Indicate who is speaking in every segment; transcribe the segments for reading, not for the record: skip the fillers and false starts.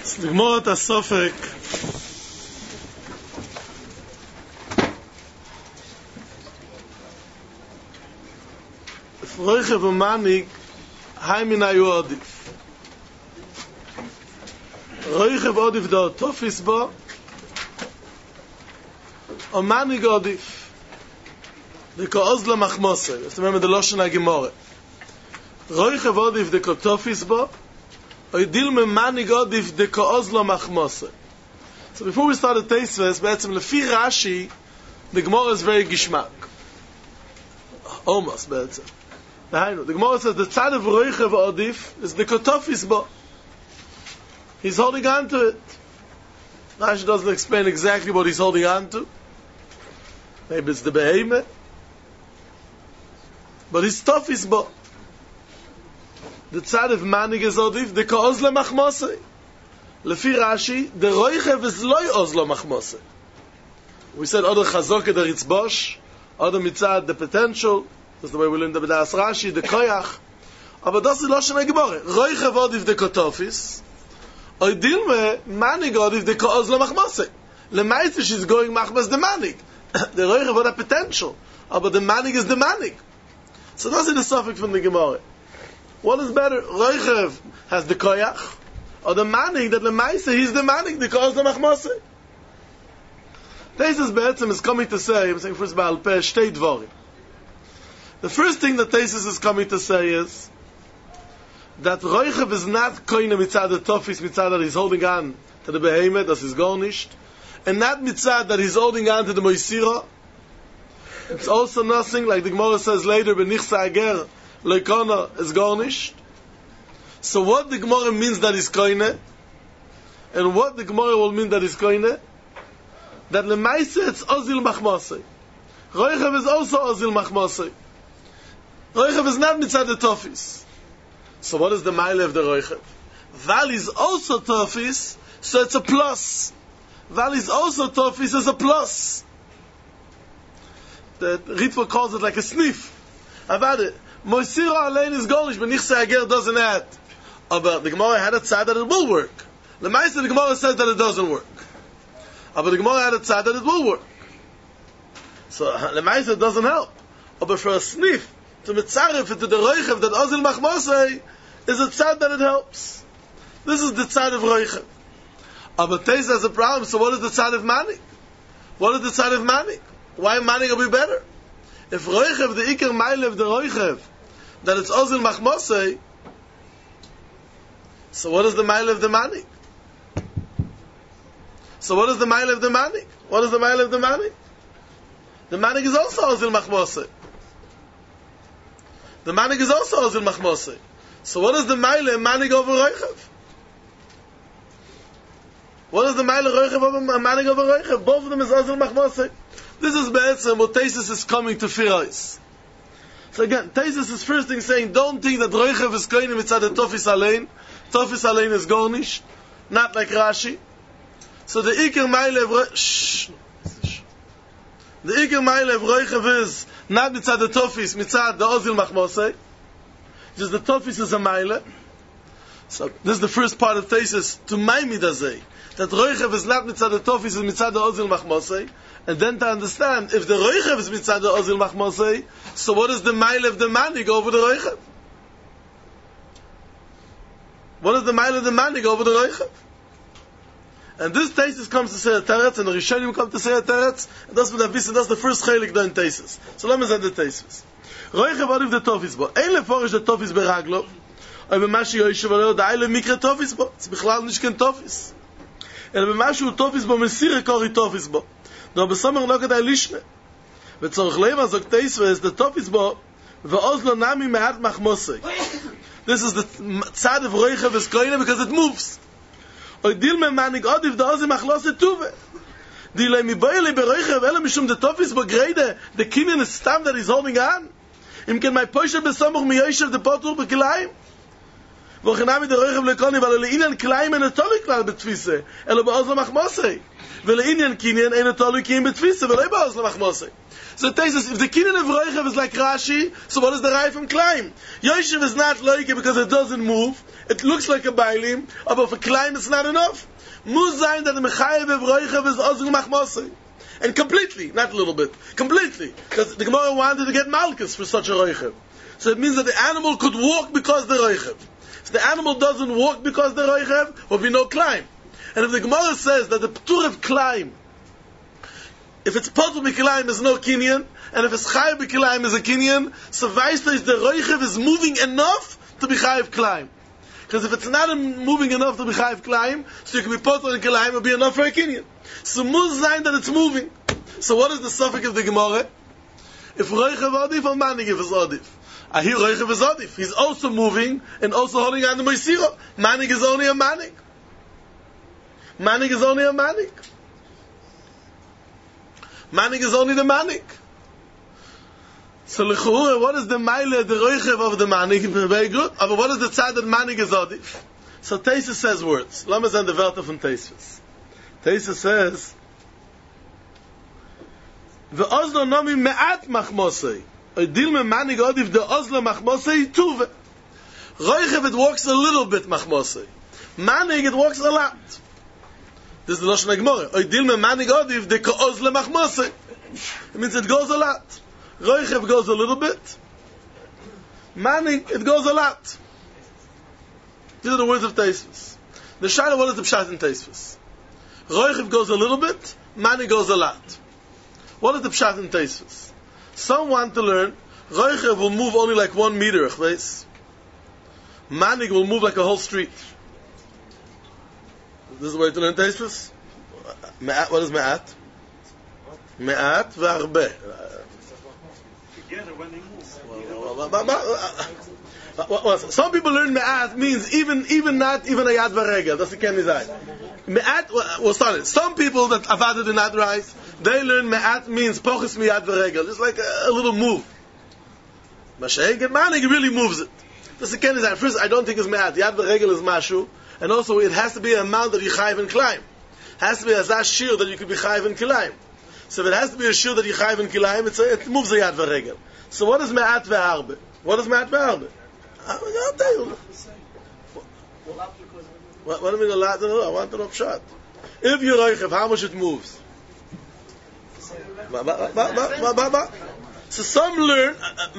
Speaker 1: לגמור את הסופק רויכב ומניג היי מן היו עדיף רויכב עדיף דו תופיס בו או מניג עדיף דקו עוז למחמוסה זאת אומרת דלושן הגמורה רויכב עדיף דקו תופיס בו or dilme manig odif de koozlo machmose. So before we start the Teisves, בעצם לפי Rashi, the Gemara is very gishmak. Almost, בעצם. The Gemara says the tzad of Roichev odif is the kotofis bo. He's holding on to it. Rashi doesn't explain exactly what he's holding on to. Maybe it's the behemoth. But he's tofis bo. The tzad of manig is odif, the ko'oz lemachmose. Lefi Rashi, the roichev is loy oz lemachmose. We said other chazok the ritzbosh, other mitzad the potential. That's the way we learned the b'das Rashi, the koyach. Aber das ist loschen gemore. Roichev odif the kotofis, or dilme manig odif the ko'oz lemachmose. Lemaitze she's going machmas the manig. The roichev had a potential, but the manig is the manig. So that's the suffix from the gemore. What is better? Roichev has the koyach, or the manig that the maise he's the manig that calls the machmose. Teisus Be'etzem is coming to say, I'm saying first Baal Peh, shtei dvorim. The first thing that Teisus is coming to say is that Roichev is not koine mitzad the tofis mitzad that he's holding on to the behemoth that is garnished, and not mitzad that he's holding on to the moisira. It's also nothing like the Gemara says later, benichsa ager. Leikona is garnished. So what the Gemara means that is koine, and what the Gemara will mean that is koine, that lemaise it's ozil machmase. Roichev is also ozil machmase. Roichev is not mitzad the tofis. So what is the mile of the Roichev? Val is also tofis, so it's a plus. Val is also tofis is a plus. The Ritva calls it like a sniff. About it. Moisira Alein is garnish, but Nichsa Ager doesn't add. But the Gemara had a tzad that it will work. The Maisa, the Gemara says that it doesn't work. But the Gemara had a tzad that it will work. So the Maisa doesn't help. But for a sniff, to mitzaref it to the Roichev, that Ozil Machmosei, is a tzad that it helps. This is the tzad of Roichev. But Teis has a problem, so what is the tzad of Manik? What is the tzad of Manik? Why Manik will be better? If Roichev, the Iker Meile of the Roichev, that it's Ozil Machmosei, so what is the Meile of the Manik? So what is the Meile of the Manik? What is the Meile of the Manik? The Manik is also Ozil Machmosei. The Manik is also Ozil Machmosei. So what is the Meile of Manik over Roichev? What is the Meile of Roichev over Manik over Roichev? Both of them is Ozil Machmosei. This is Be'etzem what Teisus is coming to Firais. So again, Teisus is first thing saying, don't think that Roichev is koine mitzad the Tofis Alein. Tofis Alein is garnish, not like Rashi. So the Iker Meile of the Iker Meile of Roichev is not mitzad the Tofis, mitzad the Ozil Machmosei. Just the Tofis is a Meile. So this is the first part of Teisus to Maimidazei, that Roichev is not mitzad the Tofis, is mitzad the Ozil Machmosei. And then to understand, if the Roichev is mitzad the Ozil Machmosei, so what is the mile of the manig over the Roichev? What is the mile of the manig over the Roichev? And this Teisus comes to say a teretz, and the Rishonim come to say a teretz, and that's what that's the first chelik done in Teisus. So let me say the Teisus. Roichev arif the Tofis bo. Ein leforish the Tofis beraglo, or b'mashi yoishev aleo da'ai lemikre Tofis bo. It's bichlal nish ken Tofis. Ela b'mashu Tofis bo mesire kori Tofis bo. No, but some are not going to lishme. But so Chleva sagt Teisves, the Tofis bo, ve'ozlo nami me'at machmosei. This is the tzad of Roichev is koine because it moves. Oy dilme manig odif da ozim achlose tuve. Dilei mi boile beroichev ele mishum the Tofis bo grede, the kinyan is stam that he's holding on. Im ken my poishe besamuch mi yoishev the potur bekilayim. Vochenami the Roichev lekoni, weil leinan kleim en atolik klal betfise, ele be'ozlo machmosei. Veleinyan kinyan ein tolu kim betfise velay baos lemachmose. So Teisus, if the kinyan of Roichev is like Rashi, so what is the Rai from Klein? Yoshev is not loike because it doesn't move, It looks like a bailim, but for climb it's not enough. Muss sein that the mechayev roichev is ozug machmosei. And completely, not a little bit, completely. Because the Gemara wanted to get malchus for such a roichev. So it means that the animal could walk because the roichev. If the animal doesn't walk because the roichev, there will be no climb. And if the Gemara says that the ptur of climb, if it's potul b'kilayim is no kinyan, and if it's chayiv b'kilayim is a kinyan, so vaistais the roichev is moving enough to be chayiv climb. Because if it's not moving enough to be chayiv climb, so you can be potul in kilayim, it will be enough for a kinyan. So must sign that it's moving. So what is the suffix of the Gemara? If roichev adif or manig if it's adif? I hear roichev is adif. He's also moving and also holding on the moisiro. Manig is only a manig. Manig is only a manig. Manig is only the manig. So l'chura, what is the maile, the roichev of the manig? Very good. But what is the tzad that manig is adif? So Teisus says words. Lamas and the Wörter von Teisus. Teisus says, "Ve'ozlo nomi me'at machmosei." Oidil me manig adif the ozlo machmosei tuve. Roichev it walks a little bit machmosei. Manig it walks a lot. This is the Lashon HaGemara. Oidil me manig adif the ozlo machmosei. It means it goes a lot. Roichev goes a little bit. Manig, it goes a lot. These are the words of Teisus. The Shaila, what is the Pshat in Teisus? Roichev goes a little bit, Manig goes a lot. What is the Pshat in Teisus? Some want to learn, Roichev will move only like 1 meter, Manig will move like a whole street. This is the way to learn Teisus? What is Me'at? Me'at ve'arbe.
Speaker 2: Together when they move.
Speaker 1: Some people learn me'at means even not even a yad v'regel. That's the kenizai. Me'at, we'll start it. Some people that avada do not rise, they learn me'at means pochus miyad v'regel. It's like a little move. Mashiach and Manig really moves it. That's the kenizai. First, I don't think it's me'at. Yad v'regel is mashu, and also it has to be an amount that you chayiv and climb. It has to be a zah shir that you could be chayiv and climb. So if it has to be a shir that you chayiv and climb, it moves a yad v'regel. So what is me'at ve'arbe? What is me'at ve'arbe? I'll tell you. What do you mean a lot? No, I want to know pshat. If you're roichev, how much it moves? So some learn.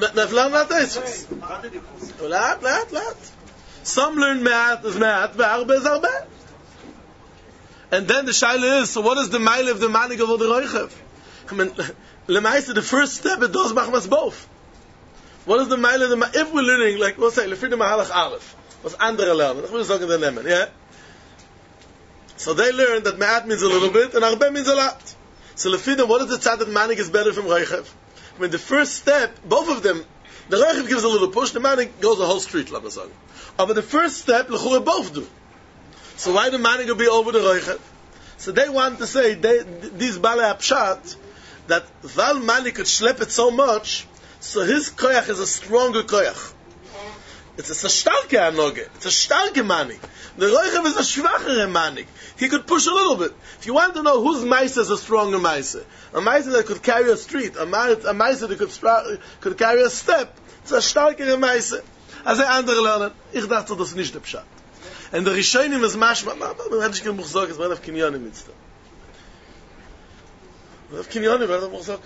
Speaker 1: Some learn me'at is me'at, ve'arbe is arbe. And then the shaila is, so what is the mile of the manig of the roichev? I mean, lemaisa, the first step, it does machmas both. What is the mile of the manig? If we're learning, like, we'll say, lefid mahalach aleph, was andere lernen. Ich will sagen den nehmen, yeah? So they learn that me'at means a little bit, and arbe means a lot. So lefid, what is the tzad that manig is better from roichev? I mean, the first step, both of them, the roichev gives a little push, the manig goes the whole street, let me say. But the first step, l'chura both do. So why the manig will be over the roichev? So they want to say, these balei apshat, that Val Manik could schlep it so much, so his koyach is a stronger koyach. It's a starke anoge. It's a starke manik. The roichev is a schwachere manik. He could push a little bit. If you want to know whose maisa is a stronger maisa, a maisa that could carry a street, a maisa that could carry a step, it's a starkere maisa. As I andere lernen, ich dachte, das ist nicht der Pshat. And the Rishonim is mashma, hätte ich kein Buch sagen, es war auf Kinyonim mit dem. Auf Kinyonim, wer hat Buch sagen?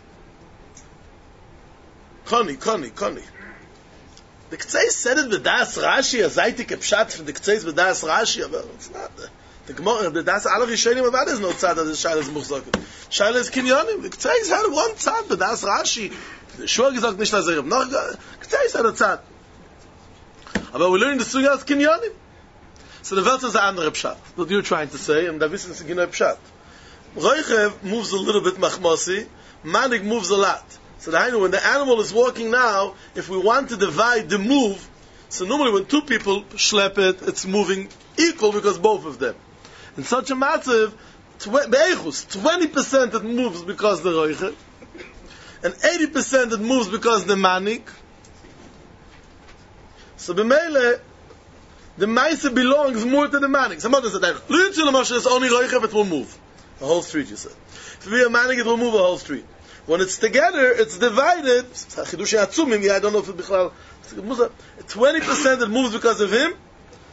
Speaker 1: Koni. The K'tzei said it with Das Rashi, a Zaitik Pshat from the K'tzei with Das Rashi, but it's not. The Gemara, the Das alle Rishonim, but that is no tzad that the Shaila is Buch sagen. Shaila is Kinyonim. The K'tzei had one tzad, but Das Rashi. The Shua gesagt nicht, dass noch, K'tzei had a tzad. But we learn the Sugya as Kinyonim. So the verse is the andere pshat. What you're trying to say, and the wissen is genau pshat. Roichev moves a little bit machmosi, manig moves a lot. So when the animal is walking now, if we want to divide the move, so normally when two people schlep it, it's moving equal because both of them. In such a matzav, 20% it moves because the roichev, and 80% it moves because the manig. So b'meile, the Maisa belongs more to the manik. Some others said, it's only roichev, it will move. The whole street, you said. If we have manik, it will move a whole street. When it's together, it's divided. I don't know if it 20% it moves because of him,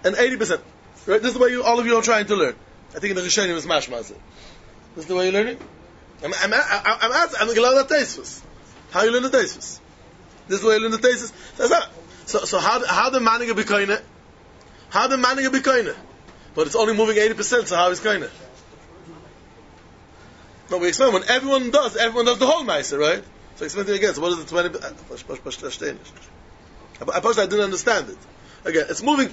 Speaker 1: and 80%. Right? This is the way all of you are trying to learn. I think in the Rishonim is mashma. This is the way you're learning? I'm going to learn the Tosfos. How you learn the Tosfos? This is the way you learn the Tosfos? So how the Maniga be koine? How the Maniga be koine? But it's only moving 80%, so how is koine? No, we explain when everyone does the whole Meiser, right? So explain to you again. So what is the 20%? I didn't understand it. Again, it's moving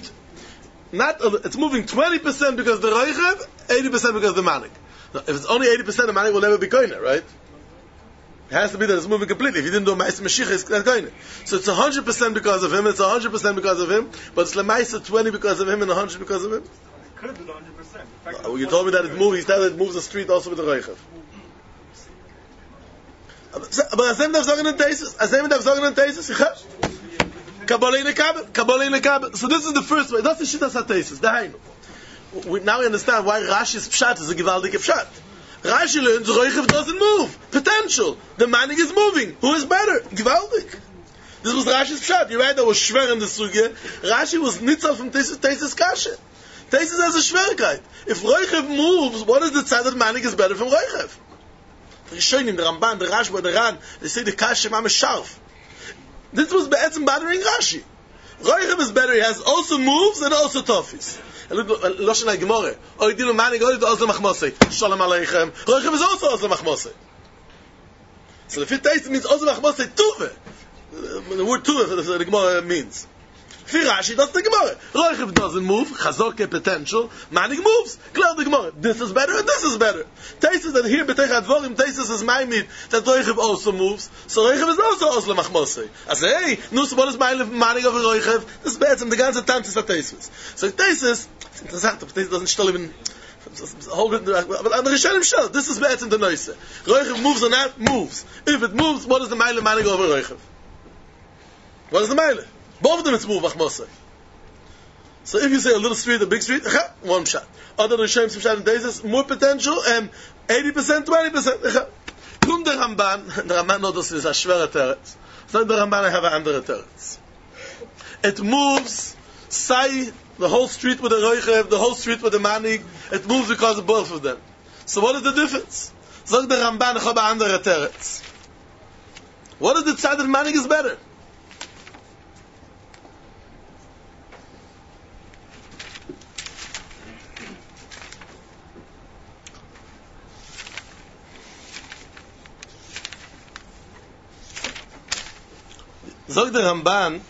Speaker 1: 20% because the Reichev, 80% because the Manik. Now, if it's only 80%, the Manik will never be koine, right? It has to be that it's moving completely. If you didn't do a Meiser Mashiach, it's koine. So it's 100% because of him, it's 100% because of him, but it's Lemaisa 20 because of him and 100 because of him.
Speaker 2: It could do the 100%.
Speaker 1: You told me that it moves. He said it moves the street also with the Reichev. But Azem darf sagen in Teisus. Kabbalah in the Kabbalah. So this is the first way. That's the Shittas HaTeisus. Now we understand why Rashi's Pshat is a gewaldige Pshat. Rashi learns Reichev doesn't move. Potential. The Manik is moving. Who is better? Gewaldig. This was Rashi's Pshat. You're right, that was schwer in the Sugya. Rashi was Nitzal from Teisus Kashe. Teisus has a Schwerkeit. If Reichev moves, what is the side that Manik is better from Reichev? The Rishonim, the Ramban, the Rashba, the Ran, they say the Kashe Mam is sharp. This was be'etzim bothering Rashi. Reichev is better. He has also moves and also tofis. Loshen HaGemorah. Oidilu Manik, Oidilu Ozle Machmosei. Shalom Aleichem. Reichev is also Ozle Machmosei. So the fifth taste means Ozle Machmosei Tuve. The word Tuve, the Gemorah means. For Rashi, that's the Gemorah. Reichev doesn't move. Chazorke potential. Manik moves. Clear the Gemorah. This is better and this is better. Taisus that here, B'teich HaDvorim, Taisus is Maimid, that Reichev also moves. So Reichev is also Ozle Machmosei. I say, hey, Nus, what is Manik over Reichev? This is better the ganze Tantis HaTaisus. So Taisus, it's interessant, Taisus doesn't still even hold it, but on the Rishonim shell, this is better the Noise. Reichev moves or not? Moves. If it moves, what is the Manik over Reichev? What is the Manik? Both of them it's move Machmosei. So if you say a little street, a big street, one shot. Other Rishonim some shot in Taisus, more potential, and 80%, 20%. Come the Ramban knows this is a schwerer teretz. So the Ramban I have an andere teretz. It moves, say, the whole street with the Reichev, the whole street with the Manik, it moves because of both of them. So what is the difference? So the Ramban I have an andere teretz. What is the side that Manik is better? Sagt der Ramban,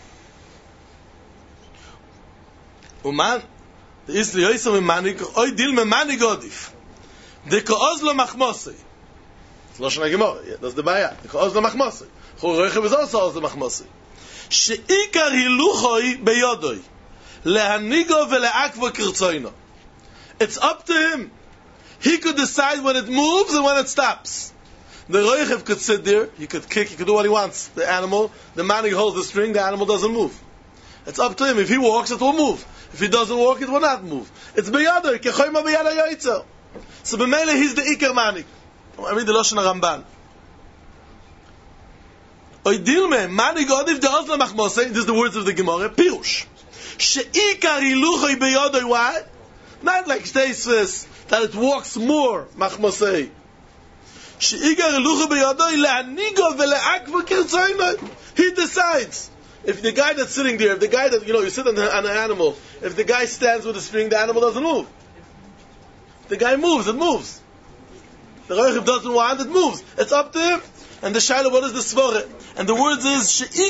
Speaker 1: man, der ist die Yosef mit Manik, oi dil mit Manik odif. De ko'oz lo machmosei. Das ist Loshen HaGemorah, das ist die Baia. De ko'oz lo machmosei. Reichev is also oz lo machmosei. She'ikar hiluchoi beyodoi. Lehanigo vele'akvo kirtzoino. It's up to him. He could decide when it moves and when it stops. The Reichev could sit there, he could kick, he could do what he wants. The animal, the man who holds the string, the animal doesn't move. It's up to him. If he walks, it will move. If he doesn't walk, it will not move. It's beyadar, kechoyma beyada yoitzer. So b'meile, he's the Iker Manik. I mean the Loshen HaRamban. Oidilme, Manik odif de ozla machmosei, this is the words of the Gemara, Pirush. She'ikar hiluchoi beyadoi, why? Not like Teisus, that it walks more, machmosei. He decides. If the guy that's sitting there, if the guy that, you sit on an animal, if the guy stands with a string, the animal doesn't move. If the guy moves, it moves. The Reichev doesn't want, it moves. It's up to him. And the Shaila, what is the Svore? And the words is, and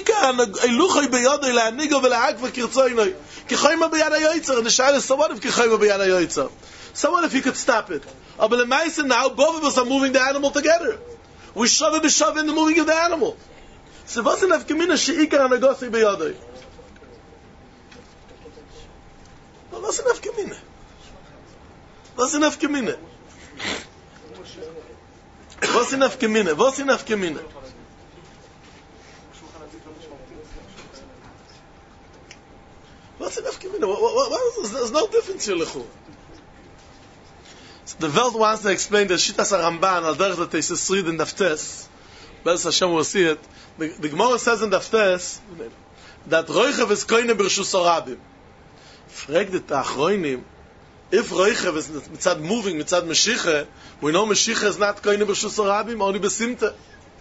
Speaker 1: the Shaila is, so what if so what if he could stop it? But the Maisa now, both of us are moving the animal together. We shove in the moving of the animal. So what's enough kamina she'ikar anagosei beyadoi? What's enough kamina? What's enough kamina? What's enough kamina? What's enough kamina? What's enough kamina? There's no difference here, Lechu. The Welt wants to explain the Shittas HaRamban al derech the Teisus Rid in Daftes. Be'ez Hashem will see it. The Gemara says in Daftes that Reichev is koine b'rshus Rabim. Fragt the Achroinim, if Roichev is mitzad moving, mitzad Meshicha, we know Meshicha is not koine b'shus harabim, only b'simta.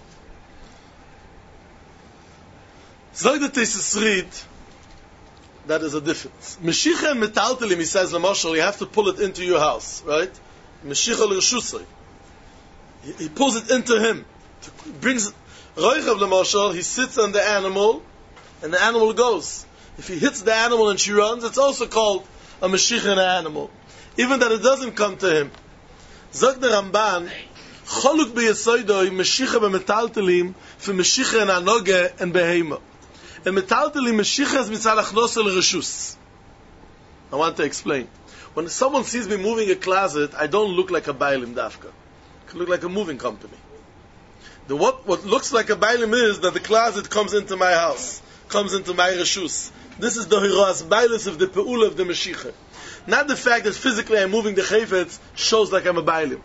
Speaker 1: Zog the Tesis read, that is a difference. Meshicha and metaltelim, he says, Lamashal, you have to pull it into your house, right? Meshicha l'reshusay. He pulls it into him. Brings Roichev Lamashal, he sits on the animal, and the animal goes. If he hits the animal and she runs, it's also called a Meshicha in an animal. Even that it doesn't come to him. Zog the Ramban, Choluk be'yesoidoi, Meshicha be'metaltelim, for Meshicha in anoge and behema. And metaltelim Meshicha is mitzad achnos el reshus. I want to explain. When someone sees me moving a closet, I don't look like a bailim dafka. I look like a moving company. What looks like a bailim is that the closet comes into my house, comes into my reshus. This is the hiras bailis of the pe'ula of the Meshicha. Not the fact that physically I'm moving the chayfetz shows like I'm a bailim.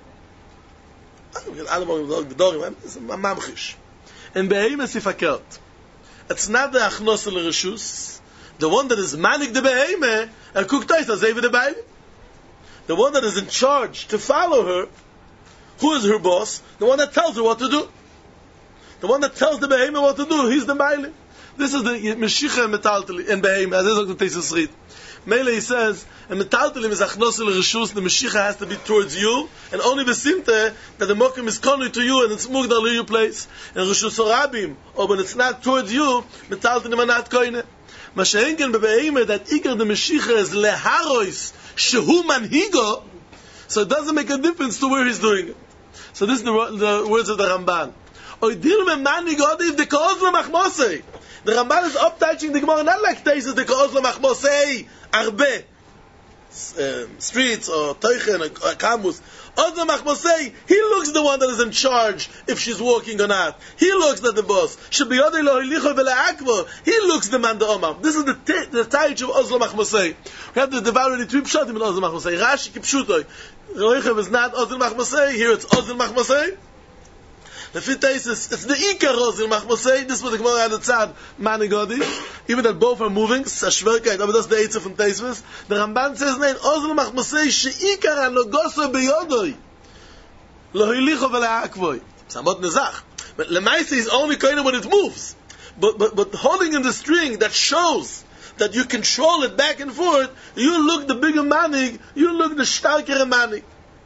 Speaker 1: And behemoth ifakert. It's not the achnos el reshus. The one that is manik the behemoth, and kuktais azay the bailim. The one that is in charge to follow her, who is her boss? The one that tells her what to do. The one that tells the behemoth what to do, he's the bailim. This is the Meshicha and metaltelim and behemoth. As is the Tesis read. Mele he says, and metaltelim is achnos el reshus. The Meshicha has to be towards you, and only besimte that the mokim is konu to you, and it's mugdal to your place. And reshus harabim, or when it's not towards you, metaltelim are not koine. Masha'enken bebehemoth that ikar the Meshicha is leharois shehu manhigo, so it doesn't make a difference to where he's doing it. So this is the words of the Ramban. Oidir me manhigo if the koz lemachmosei. The Ramban is uptouching the Gemara, not like Tesis, the koz lemachmosei arbe streets or teichen or kamus. Ozla machmosei, he looks the one that is in charge if she's walking or not. He looks at the boss. Shebiyodei lo hilicho v'le'akvo. He looks the man the omam. This is the taich of Ozla machmosei. We have to devour the three pshatim in Ozla machmosei. Rashi kipshutoi. Roichev is not Ozla machmosei. Here it's Ozla machmosei. The fifth Tesis, it's the Ikar Ozil Machmosei. This was the Gemara at the Tzad Manigodi. Even that both are moving, it's a shverkeit, but that's the Eitzah from Tesis. The Ramban says, nein, Ozil Machmosei, she'ikar ha'nogoso beyodoi. Lo hilicho v'le'akvoi. Samot nezach. But Lemaisa is only kind of when it moves. But holding in the string that shows that you control it back and forth, you look the bigger manig, you look the starkere manig.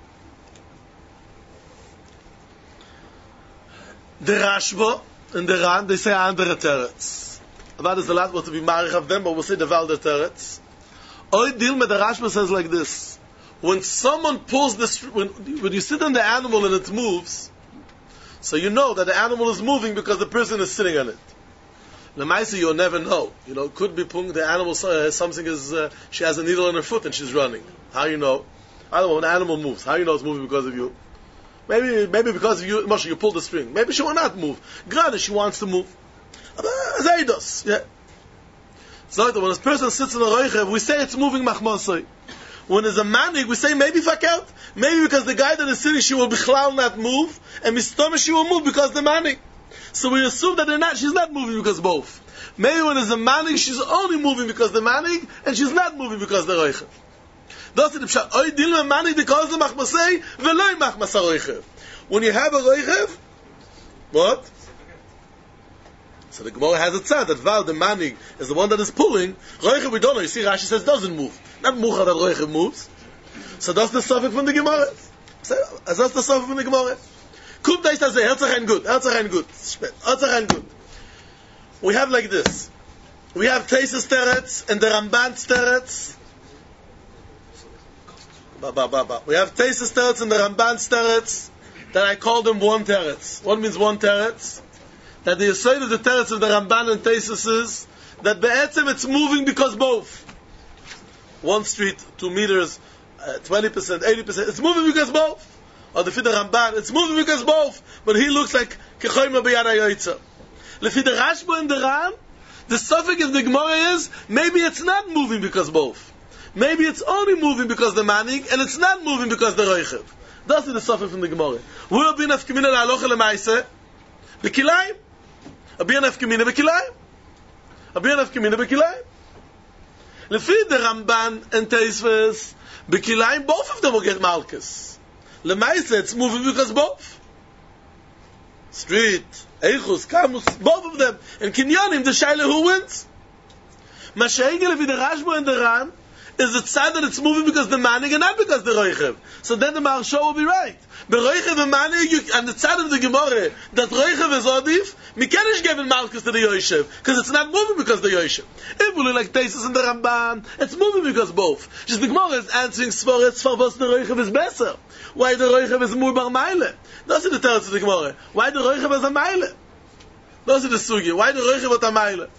Speaker 1: The Rashba and the Ran, they say andere teretz. That is the last one to be marich of them, but we'll say the Valder teretz. Oy Dilma, the Rashba says like this. When someone pulls this, when you sit on the animal and it moves, so you know that the animal is moving because the person is sitting on it. Lemaisa, you'll never know. You know, could be pulling the animal, something is, she has a needle on her foot and she's running. How you know? I don't know, when the animal moves. How you know it's moving because of you? Maybe because of you, Moshe, you pull the string. Maybe she will not move. Grade, she wants to move. Zaydos, yeah. So when this person sits in a roichev, we say it's moving machmosoi. When there's a manig, we say maybe fakert. Maybe because the guy that is sitting, she will bichlal not move, and mistome she will move because the manig. So we assume that she's not moving because both. Maybe when there's a manig, she's only moving because the manig, and she's not moving because the roichev. That's the pshat. Oy dilma manig the cause the machmasei veloy machmasa roichev. When you have a roichev, what? So the Gemara has a tzad that Val the manig is the one that is pulling. Roichev we don't know. You see, Rashi says doesn't move. Not mucha that roichev moves. So that's the suffix from the Gemara. That's the suffix from the Gemara. Kum da ist das Herzach gut. Herzach gut. Herzach gut. We have like this. We have Tesis teretz and the Ramban teretz. We have Tesis teretz and the Ramban teretz that I call them one teretz. What means one teretz? That the aside of the teretz of the Ramban and Tesis is that be'etzem it's moving because both. One street, 2 meters, 20%, 80%. It's moving because both. Or the Fidder Ramban, it's moving because both. But he looks like kechoyma b'yad ha'yoytza. Lefi the Rashba and the Ran, the suffix of the Gemara is maybe it's not moving because both. Maybe it's only moving because the manig, and it's not moving because the roichev. That's the suffix from the Gemara. Where be nafkamina la'alocha lemaise? Bekilayim. Abi nafkamina bekilayim. Abi nafkamina bekilayim. Lefi the Ramban and Tosfos, Bekilayim, both of them will get Malkus. Lemaisa, it's moving because both. Street, Eichus, Kamus, both of them. And Kinyonim, the Shaila, who wins? Mashiach Lefi the Rashba and the Ran is the tzad that it's moving because the manig and not because the roichev. So then the Maharsha will be right. The roichev and manig, and the tzad of the Gemara, that roichev is odif, mikenish given malchus to the Yoshev, because it's not moving because the Yoshev. If we look like Tosfos and the Ramban, it's moving because both. Just the Gemara is answering Svaretz Farvos the roichev is better. Why the roichev is more bar meile? That's the teretz of the Gemara. Why the roichev is a meile? That's the sugi. Why the roichev is a meile?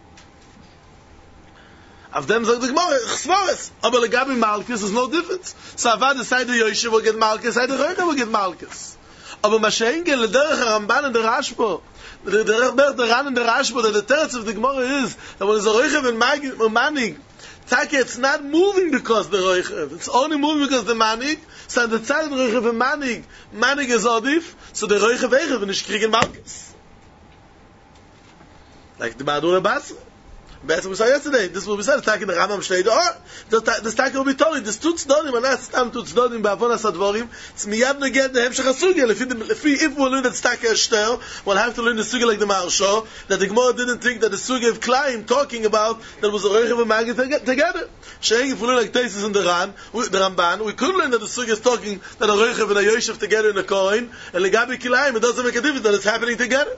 Speaker 1: Of them sagt the Gemara, Chsvares. Aber legabi Malkus is no difference. So Avad, the side of Yoshev will get Malkus, side of Roichev will get Malkus. Aber Mashengen, the derech Ramban and the Rashba, the derech the Ran and the Rashba, that the teretz of the Gemara is, that when it's a Roichev and Manig, it's not moving because the Roichev, it's only moving because the Manig, so on the side of the Roichev and Manig is Odif, so the Roichev Eichev, and it's kriegen Malkus. Like the Madura Basra. That's what we saw yesterday. This is what we said. It's taking the Rambam Shtei Dor. The stack will be told. This Tutz Dodim, and that's Tam Tutz Dodim, Ba'avonas HaDvorim. It's miyad neged the Hemshech HaSugya. If we learn that stack is Shter, we'll have to learn the Sugya like the Maharsha, that the Gemara didn't think that the Sugya of Klaim talking about that was a Roichev and Magid together. Shaying, if we learn like Tosfos and the Ramban, we could learn that the Sugya is talking that a Roichev and a Yoshev together in a coin, and Legabi Klaim, it doesn't make a difference that it's happening together.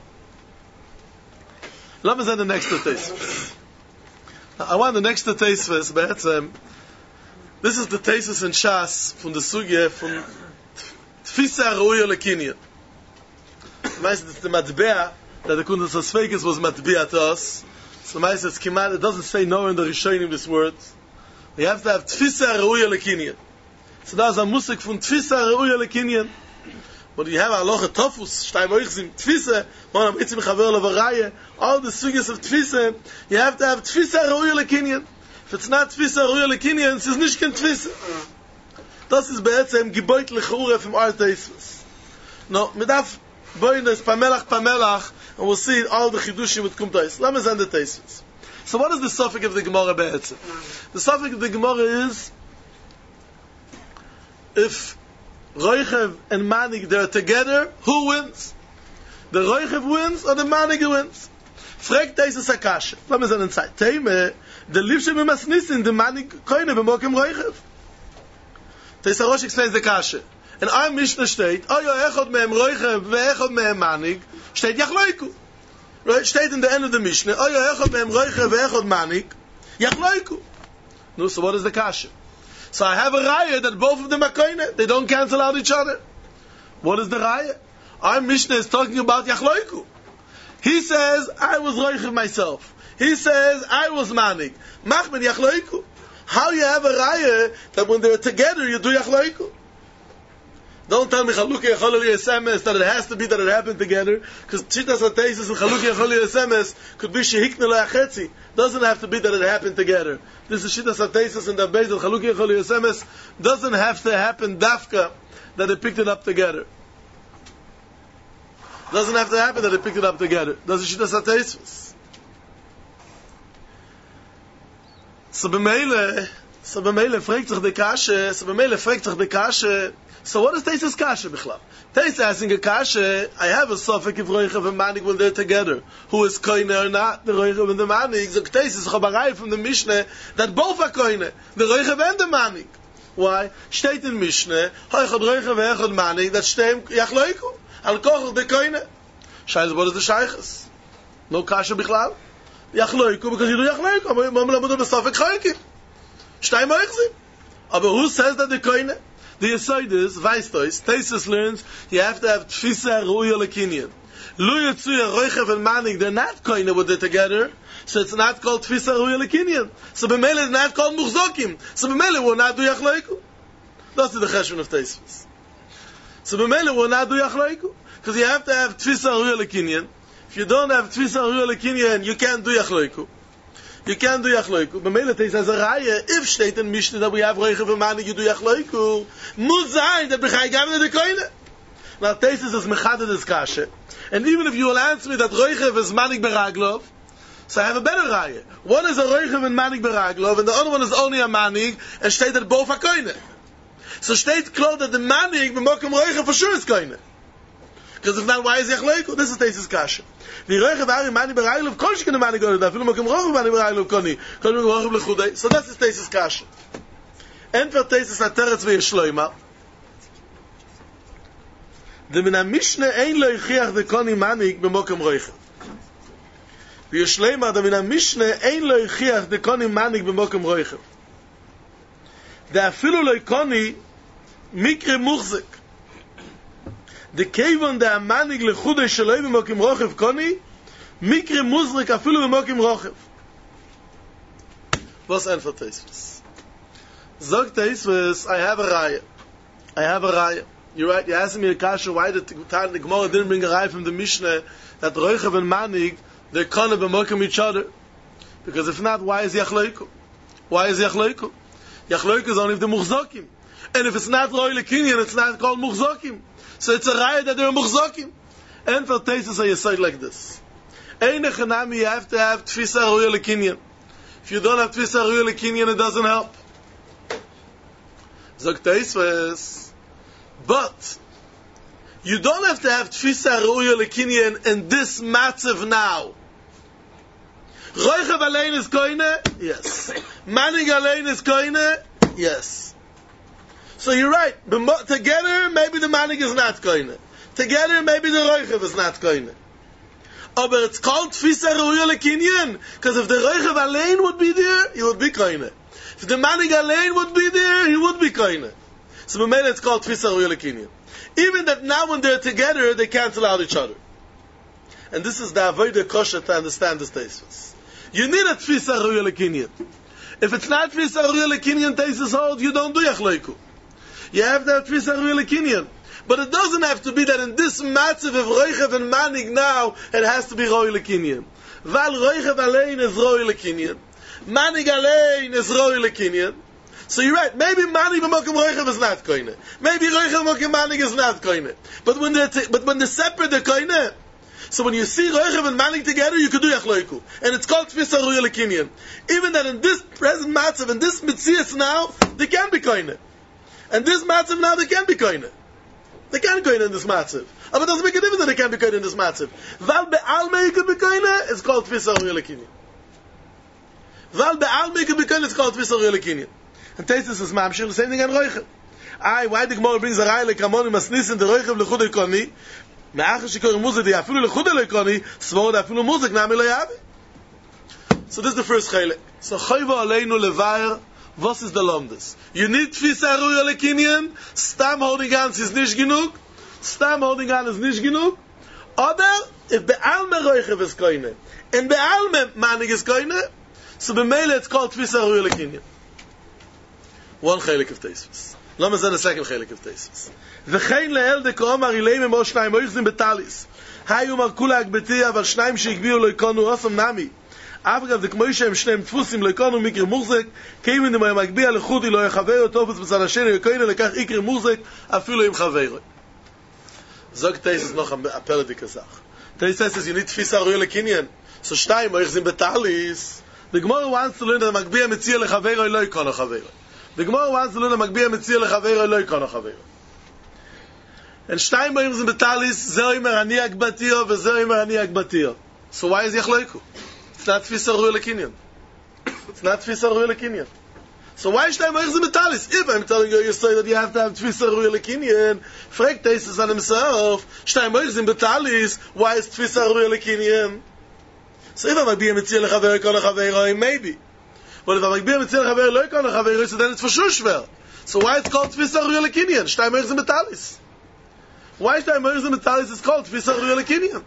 Speaker 1: Let me say the next to Tosfos. I want the next to Tosfos, but this is the Tosfos in Shas from the Sugya from Tfisa Ruya Lekinyan. It's the Matbea that the Kundas Asfekis was Matbea to us. So it's Kimat, it doesn't say no in the Rishonim this word. You have to have Tfisa Ruya Lekinyan. So that's a musik from Tfisa Ruya Lekinyan. But you have Aloha Tofus, Shtayim Oichzim, Tfisa, Monam Itzim Chaver Levaraya, all the sugyas of Tfisa, you have to have Tfisa Ruya Lekinyan. If it's not Tfisa Ruya Lekinyan, it's nicht kein Tfisa. Das ist be'etzem Geboit Lechura from our Tosfos. No, midaf Boines Pamelach, and we'll see all the Chidushim with Kumtais. Let me send the Tosfos. So what is the suffix of the Gemara be'etzem? The suffix of the Gemara is, if Roichev and Manig, they're together, who wins? The Roichev wins or the Manig wins? Fragt Tosfos Akasha. Let me say inside. Teime, the Livshe B'masnisin, the Manig koine b'mokem Roichev. Tosfos Rosh explains the Kasha. And our Mishnah state, Oyo echod mehem Roichev, ve'echod mehem Manig, state Yachloiku. Right? State in the end of the Mishnah, Oyo echod mehem Roichev, ve'echod Manig, Yachloiku. No, so what is the Kasha? So I have a raya that both of them are koine. They don't cancel out each other. What is the raya? Our Mishnah is talking about Yachloiku. He says, I was roichev myself. He says, I was manig. Machman Yachloiku. How you have a raya that when they're together you do Yachloiku? Don't tell me Chaluki Yachol Yesemes that it has to be that it happened together, because Chitas HaTosfos and Chaluki Yachol Yesemes could be Shehikne Le'achetzi. Doesn't have to be that it happened together. This is Chitas HaTosfos and the base of Chaluki Yachol Yesemes doesn't have to happen dafka that they picked it up together. Doesn't have to happen that they picked it up together. This is Chitas HaTosfos. So b'meile fragt sich the Kashe, so what is Tosfos Kasha b'chlal? Tosfos asking a Kasha, I have a suffix if Roichev and Manig when they're together. Who is koine or not? The Roichev and the Manig. So Tosfos Chabarai from the Mishnah that both are koine, the Roichev and the Manig. Why? Steht in Mishnah, Hoichad Roichev and Echad Manig, that stem Yachloiku. Al kochel de koine. Shaiz, what is the Shaychus? No Kasha b'chlal? Yachloiku, because you do Yachloiku. Mamla mudu b'suffix Choykim. Shtayim Oichzim. Aber who says that the koine? The Yesod is, Weistois, Tosfos learns, you have to have Tfisa Ruya Lekinyan. Lu Yetzuya, Roichev and Manig, they're not koine when they're together, so it's not called Tfisa Ruya Lekinyan. So b'meile it's not called Muchzokim. So b'meile we'll not do Yachloiku. That's the Cheshvan of Tosfos. So b'meile we'll not do Yachloiku. Because you have to have Tfisa Ruya Lekinyan. If you don't have Tfisa Ruya Lekinyan, you can't do Yachloiku. You can't do Yachloiku. B'meile Tosfos has a raya, if state in Mishnah that we have Roichev and Manig, you do Yachloiku, Muzayin, that b'chai gavne de koine. Now Tosfos is mechaded as Kasha. And even if you will answer me that Roichev is Manig beraglov, So I have a better raya. One is a roichev and manig beraglov, and the other one is only a manig, and steht that both are koine. So steht klar that the manig, b'mokum roichev, for sure is koine. Because if not, why is yachleiku? This is Teisus Kasha. The roichev ari manig beraglov, kol shikene manig koine, da filu mokum roichev manig beraglov koni, kol mokum roichev lechudei. So this is Teisus Kasha. Entfer Teisus HaTeretz v'yeshloima, the min ha-mishne ein lo yichiach de koni manig b'mokum roichev. V'yeshleima, the min ha-mishne ein lo yichiach de koni manig b'mokum roichev. The afilu lo koni mikre muchzik. The kevon de ha-manig lechudei sheloi b'mokum roichev koni mikre muchzik afilu b'mokum roichev. Was einfach Teisves? Zog Teisves, I have a raya. You're right, you asked me a kasha, why the Gemara didn't bring a raya from the Mishnah that roichev and manig, they're kona b'mokum each other. Because if not, why is yachleiku? Yachleiku is only if they're muchzokim. And if it's not roi lekinyan, it's not called muchzokim. So it's a raya that they're muchzokim. And for Teisves, I say like this. Ein echanami, you have to have tfisa roi lekinyan. If you don't have tfisa roi lekinyan, it doesn't help. Zog Teisves, but you don't have to have tfisa roi lekinyan in this matzav now. Roichev alein is koine? Yes. Manig alein is koine? Yes. So you're right. Together, maybe the manig is not koine. Together, maybe the roichev is not koine. But it's called tfisa roi lekinyan, because if the roichev alein would be there, he would be koine. If the manig alein would be there, he would be koine. So b'meila it's called tfisa roi lekinyan. Even that now when they're together, they cancel out each other. And this is the avodah kosher to understand this Teisves. You need a tfisa roi lekinyan. If it's not tfisa roi lekinyan, Teisves hold, you don't do yachleiku. You have to have tfisa roi lekinyan. But it doesn't have to be that in this matzav of roichev and manig now, it has to be roi lekinyan. Val roichev alein is roi lekinyan. Manig alein is roi lekinyan. So you're right, maybe manig b'mokum roichev is not koine. Maybe roichev b'mokum manig is not koine. But when they're separate, they're koine. So when you see roichev and manig together, you could do yachleiku. And it's called tfisa roi lekinyan. Even that in this present matzav, in this mitzias now, they can be koine. And this matzav now, they can be koine. They can't go in this matzav. But it doesn't make a difference that they can't be koine in this matzav. Val be'almei you could be koine, it's called tfisa roi lekinyan. Val be'almei you could be koine, it's called tfisa roi lekinyan. And Teisves is mamshir, the same thing on roichev. Why the Gemara brings a raya lekamon masnis in the roichev lechudei koni, me'achar shikor muzik, the afilu lechudei lekoni, svor the afilu muzik, nami lo yavi. So this is the first chaylik. So chayva aleinu levayer, was is the lomdes? You need tfisa roi lekinyan, stam holding on is nish genug, Oder, if be'alme roichev is koine, and be'alme manig is koine, so b'meile it's called tfisa roi lekinyan. One chelik of Teisves. Lama zeh the second chelik of Teisves. V'chein le'el de ko'omar ileim emo shnayim oichzim betalis. Hayu mar kula agbeti aval shnayim sheikbiu lo ikonu osam nami. Avgav de k'moi shem shneim tfusim lo ikonu mikri murzek, keimim dem magbiya lechudi lo yechaveyo tofus b'tzad Hashem yokoine lekach ikri murzek afilu im chaveyo. Zog Teisves noch a peredike sach. Teisves says you need tfisa roi lekinyan. So shnayim oichzim betalis. The Gemara wants to learn that magbiya mitzia lechaveyo lo ikonu chaveyo. The Gemara wants to learn a magbiya mitzia lechaveiro lo yikon chaveiro. And shtayim ba'im zim betalis, zeh oimer ani agbatio, v'zeh oimer ani agbatio. So why is yachleiku? It's not tfisa roi lekinyan. So why shtayim ba'im zim betalis? If I'm telling you say that you have to have tfisa roi lekinyan, frag Teisves on himself, shtayim ba'im zim betalis, why is tfisa roi lekinyan? So if I'm magbiya mitzia lechaveiro yikon chaveiro, maybe. But if I'm magbiya mitzil chaver lo yikon chaver, so then it's for sure shver. So why it's called tfisa roi lekinyan? Shtayim oichzim betalis. Why shtayim oichzim betalis is called tfisa roi lekinyan?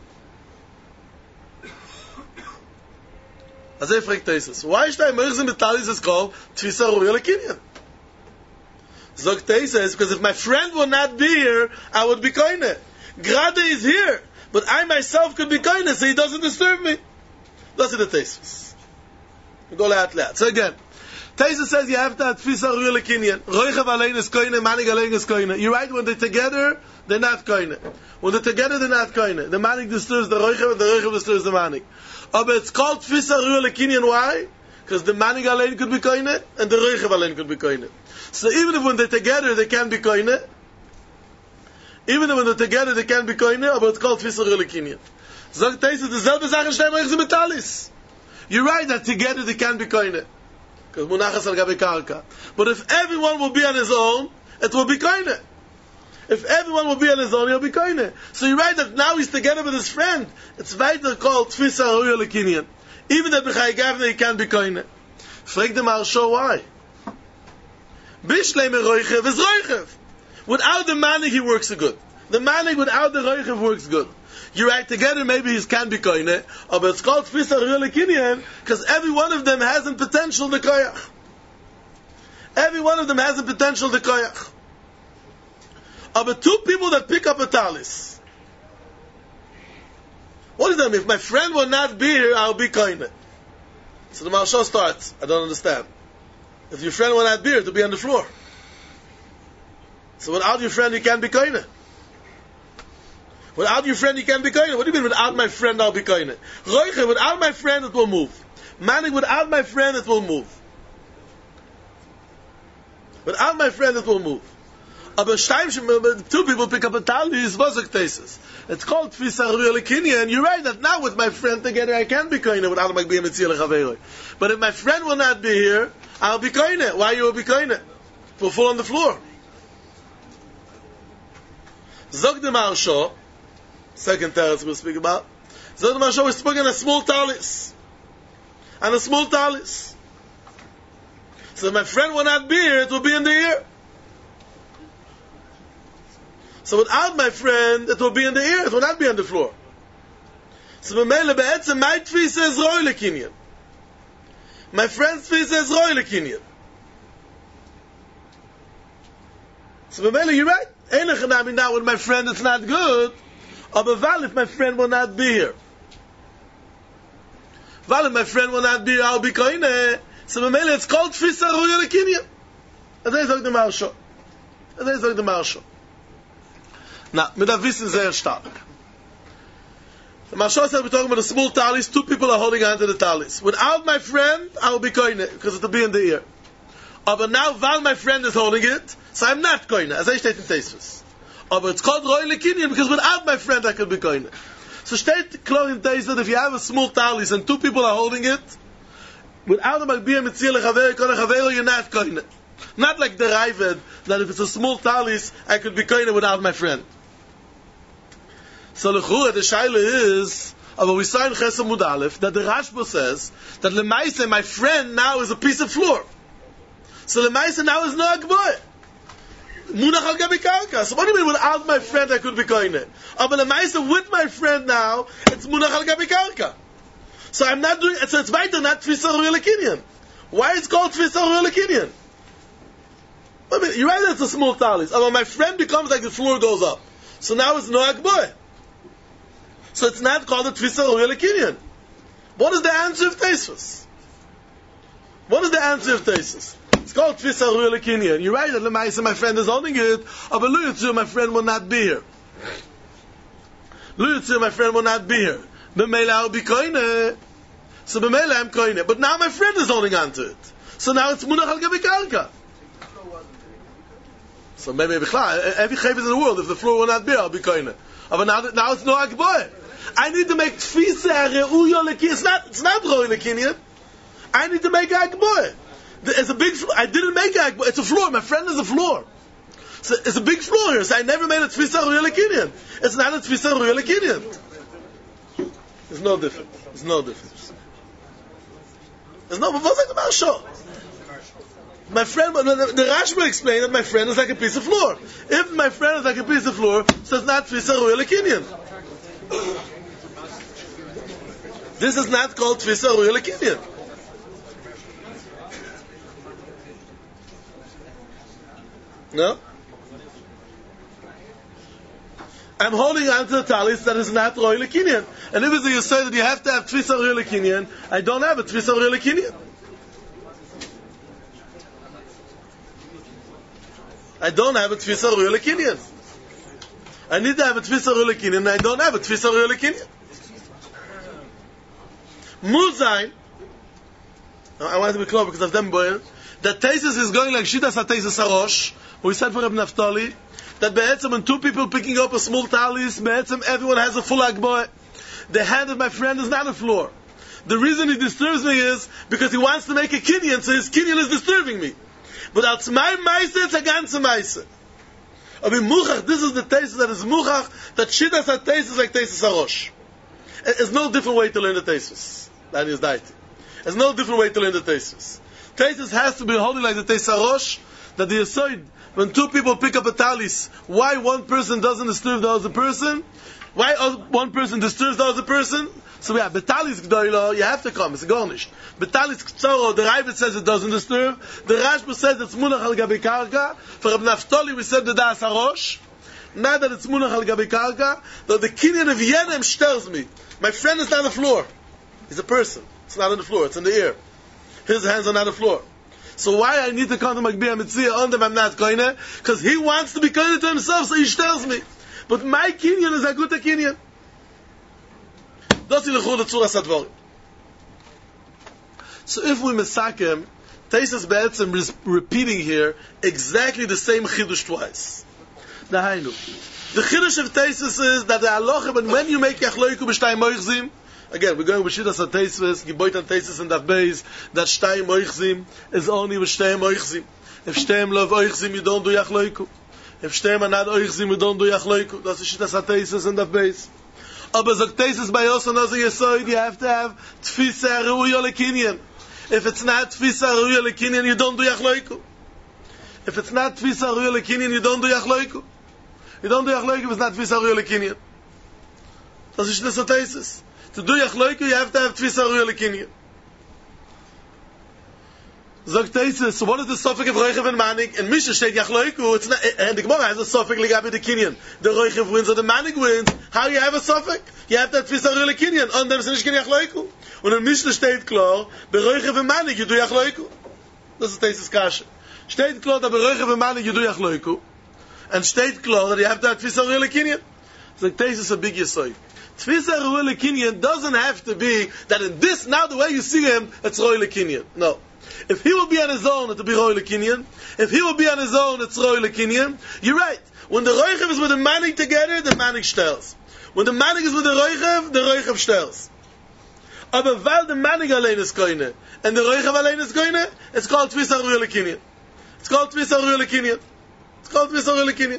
Speaker 1: Azay fragt Teisves. Why shtayim oichzim betalis is called tfisa roi lekinyan? Zog Teisves, because if my friend will not be here, I would be koine. Grade is here, but I myself could be koine, so he doesn't disturb me. That's the Teisves. Go laat. So again, Teisves says you have to have tfisa roi lekinyan. Roichev alein is koine, manig alein is koine. You're right, when they're together, they're not koine. When they're together, they're not koine. The manig disturbs the roichev, and the roichev disturbs the manig. Aber it's called Tfisa Ruya Lekinyan. Why? Because the Manig Alein could be koine, and the Reichev Alein could be koine. So even if when they're together, they can be koine. Even if when they're together, they can be koine, but it's called Tfisa Ruya Lekinyan. Sagt Taisus, the selbe Sache Shteim Reichs Metalis. You're right that together they can be koine. Because Munachas Al Gabi Karka. But if everyone will be on his own, it will be koine. If everyone will be on his own, he'll be koine. So you're right that now he's together with his friend. It's weiter called Tfisa Ruya Lekinyan. Even that B'chai Gavne, he can't be koine. Frag them I'll show why. Bishlei me Roichev is Roichev. Without the Manig, he works good. The Manig without the Roichev works good. You're right, together maybe he can be koine, but it's called Tfisa Ruya Lekinyan because every one of them has a potential the koyach. Every one of them has a potential the koyach. But two people that pick up a talis. What does that mean? If my friend will not be here, I'll be koine. So the Maharsha starts. I don't understand. If your friend will not be here, to be on the floor. So without your friend, you can't be koine. Without your friend, you can't be koine. What do you mean, without my friend, I'll be koine? Roiche, without my friend, it will move. Manig, without my friend, it will move. Without my friend, it will move. Aber two people pick up a talis, was a thesis. It's called Tfisa Ruya Lekinyan. You're right that now with my friend together, I can be koine without my being mitzvah lechaveiroi. But if my friend will not be here, I'll be koine. Why you will be koine? It will fall on the floor. Zog the Maharsha, second teretz we'll speak about. Zog the Maharsha, we're speaking a small talis. And a small talis. So if my friend will not be here, it will be in the ear. So without my friend, it will be in the ear, it will not be on the floor. So b'meile be'etzem, my tfisa is Ruya Lekinyan. My friend's tfisa is Ruya Lekinyan. So b'meile, you're right. Einach now with my friend, it's not good. But val, if my friend will not be here. Val, if my friend will not be here, I'll be koine. So b'meile, it's called tfisa Ruya Lekinyan. And then sagt the Maharsha. And then sagt the Maharsha. Now, mit der Wissen sehr stark. The Maharsha said we're talking about a small talis, two people are holding on to the talis. Without my friend, I will be koine, because it will be in the ear. But now, while my friend is holding it, so I'm not koine, as I state in Teisvus. But it's called Ruya Lekinyan, because without my friend, I could be koine. So state clear in Teisvus that if you have a small talis and two people are holding it, without a Magbiyah Mitzir Lechaveir, Kone Chaveiro, you're not koine. Not like the Raavad, that if it's a small talis, I could be koine without my friend. So the shaila is, but we saw in Chesed Mud Aleph that the Rashba says that Lemaise, my friend, now is a piece of floor. So Lemaise now is no agboy. Munach al gabi karka. So what do you mean without my friend I could be koine? But Lemaise with my friend now, it's munach al gabi karka. So I'm not doing. So it's weiter not Tfisa Ruya Lekinyan. Why it's called Tfisa Ruya Lekinyan? I mean, you're right that it's a small talis. But my friend becomes like the floor goes up. So now it's no agboy. So it's not called a Tfisa Ruya Lekinyan. What is the answer of Teisvus? What is the answer of Teisvus? It's called Tfisa Ruya Lekinyan. You're right that Lemaisa, my friend, is holding it, but Lu Yitzur, my friend, will not be here. Lu Yitzur, my friend, will not be here. B'meila, I'll be koine. So b'meila, I'm koine. But now my friend is holding on to it. So now it's munach al gabi karka. So maybe every chayv in the world, if the floor will not be, I'll be koine. But now it's no agboy. I need to make Tfisa Ruya Lekinyan. It's not Ruya Lekinyan. I need to make a agboy. It's a big floor. I didn't make a agboy. It's a floor. My friend is a floor. So it's a big floor here. So I never made a Tfisa Ruya Lekinyan. It's not a Tfisa Ruya Lekinyan. There's no difference. There's no difference. There's no. What's like the Maharsha? My friend, the Rashba explained that my friend is like a piece of floor. If my friend is like a piece of floor, so it's not Tfisa Ruya Lekinyan. This is not called Tfisa Ruya Lekinyan. No? I'm holding on to the talis that is not Ruya Lekinyan. And if it's you say that you have to have Tfisa Ruya Lekinyan, I don't have a Tfisa Ruya Lekinyan. I don't have a Tfisa Ruya Lekinyan. I need to have a Tfisa Ruya Lekinyan, and I don't have a Tfisa Ruya Lekinyan. Muzain, I want to be clear because of them boy, that Taisus is going like Shitas HaTaisus HaRosh, who we said for Reb Naftali, that Be'etzem when two people picking up a small talis, Be'etzem everyone has a full agboy. The hand of my friend is not on the floor. The reason he disturbs me is because he wants to make a kinyan, so his kinyan is disturbing me. But als my meise, it's a ganze meise. Aber in Muchach, this is the Taisus that is Muchach, that Shitas HaTaisus like Taisus HaRosh. There's no different way to learn the Taisus than his deity. There's no different way to learn the Taisus. Taisus has to be holding like the Taisus HaRosh, that the Yesod, when two people pick up a talis, why one person doesn't disturb the other person? Why one person disturbs the other person? So we have Betalis Gdoilo, you have to come, it's garnished. Betalis Ktsoro, the Ravid says it doesn't disturb. The Rashba says it's Munach al Gabi Karka. For Reb Naftali we said the Das HaRosh. Not that it's Munach al Gabi Karka, though the kinyan of Yenem stirs me. My friend is not on the floor. He's a person. It's not on the floor, it's in the air. His hands are not on the floor. So why I need to come to Magbiya Mitzvah on them I'm not koine? Because he wants to be koine to himself, so he stirs me. But my kinyan is a good kinyan. So if we mesakem, Taisus Be'etzem is repeating here exactly the same chidush twice. The chidush of Taisus is that the halacha, when you make yachloiku b'shtayim moichzim, again, we're going with Shitas HaTaisus, Geboit and Taisus and Daf Beis, that shtayim moichzim is only b'shtayim moichzim. If shtayim love oichzim, you don't do yachloiku. If shtayim are not oichzim, you don't do yachloiku. That's the Shitas HaTaisus and Daf Beis. Aber sagt Taisus bei Yoson as a Yesod, you have to have Tfisa Ruya Lekinyan. If it's not Tfisa Ruya Lekinyan, you don't do Yachloiku. If it's not Tfisa Ruya Lekinyan, you don't do Yachloiku. You don't do Yachloiku if it's not Tfisa Ruya Lekinyan. Das ist das Taisus. To do Yachloiku, you have to have Tfisa Ruya Lekinyan. Sagt Taisus, so what is the suffix of Roichev and Manik? In Mishnah steht Yachloiku, it's not, and the Gemara has a suffix Ligabi the Kinyan. The Roichev wins or the Manik wins. How you have a suffix? You have to have Tfisa Ruya Kinyan. On them sind nicht kein Yachloiku. Und in Mishnah steht klar, bei Roichev and Manik you do Yachloiku. Das ist Taisus Kasche. Steht klar, that bei Roichev and Manik you do Yachloiku. And steht klar that you have to have Tfisa Ruya Kinyan. Sagt Taisus a big Yesod. Tfisa Ruya Kinyan doesn't have to be that in this, now the way you see him, it's Ruya Kinyan. No. If he will be on his own, it'll be Roy Lekinyan. If he will be on his own, it's Roy Lekinyan. You're right. When the Roichev is with the Manik together, the Manik stels. When the Manik is with the Roichev stels. Aber weil the Manik allein is koine, and the Roichev allein is koine, it's called Tfisa Roy Lekinyan. It's called Tfisa Roy Lekinyan. It's called Tfisa Roy Lekinyan.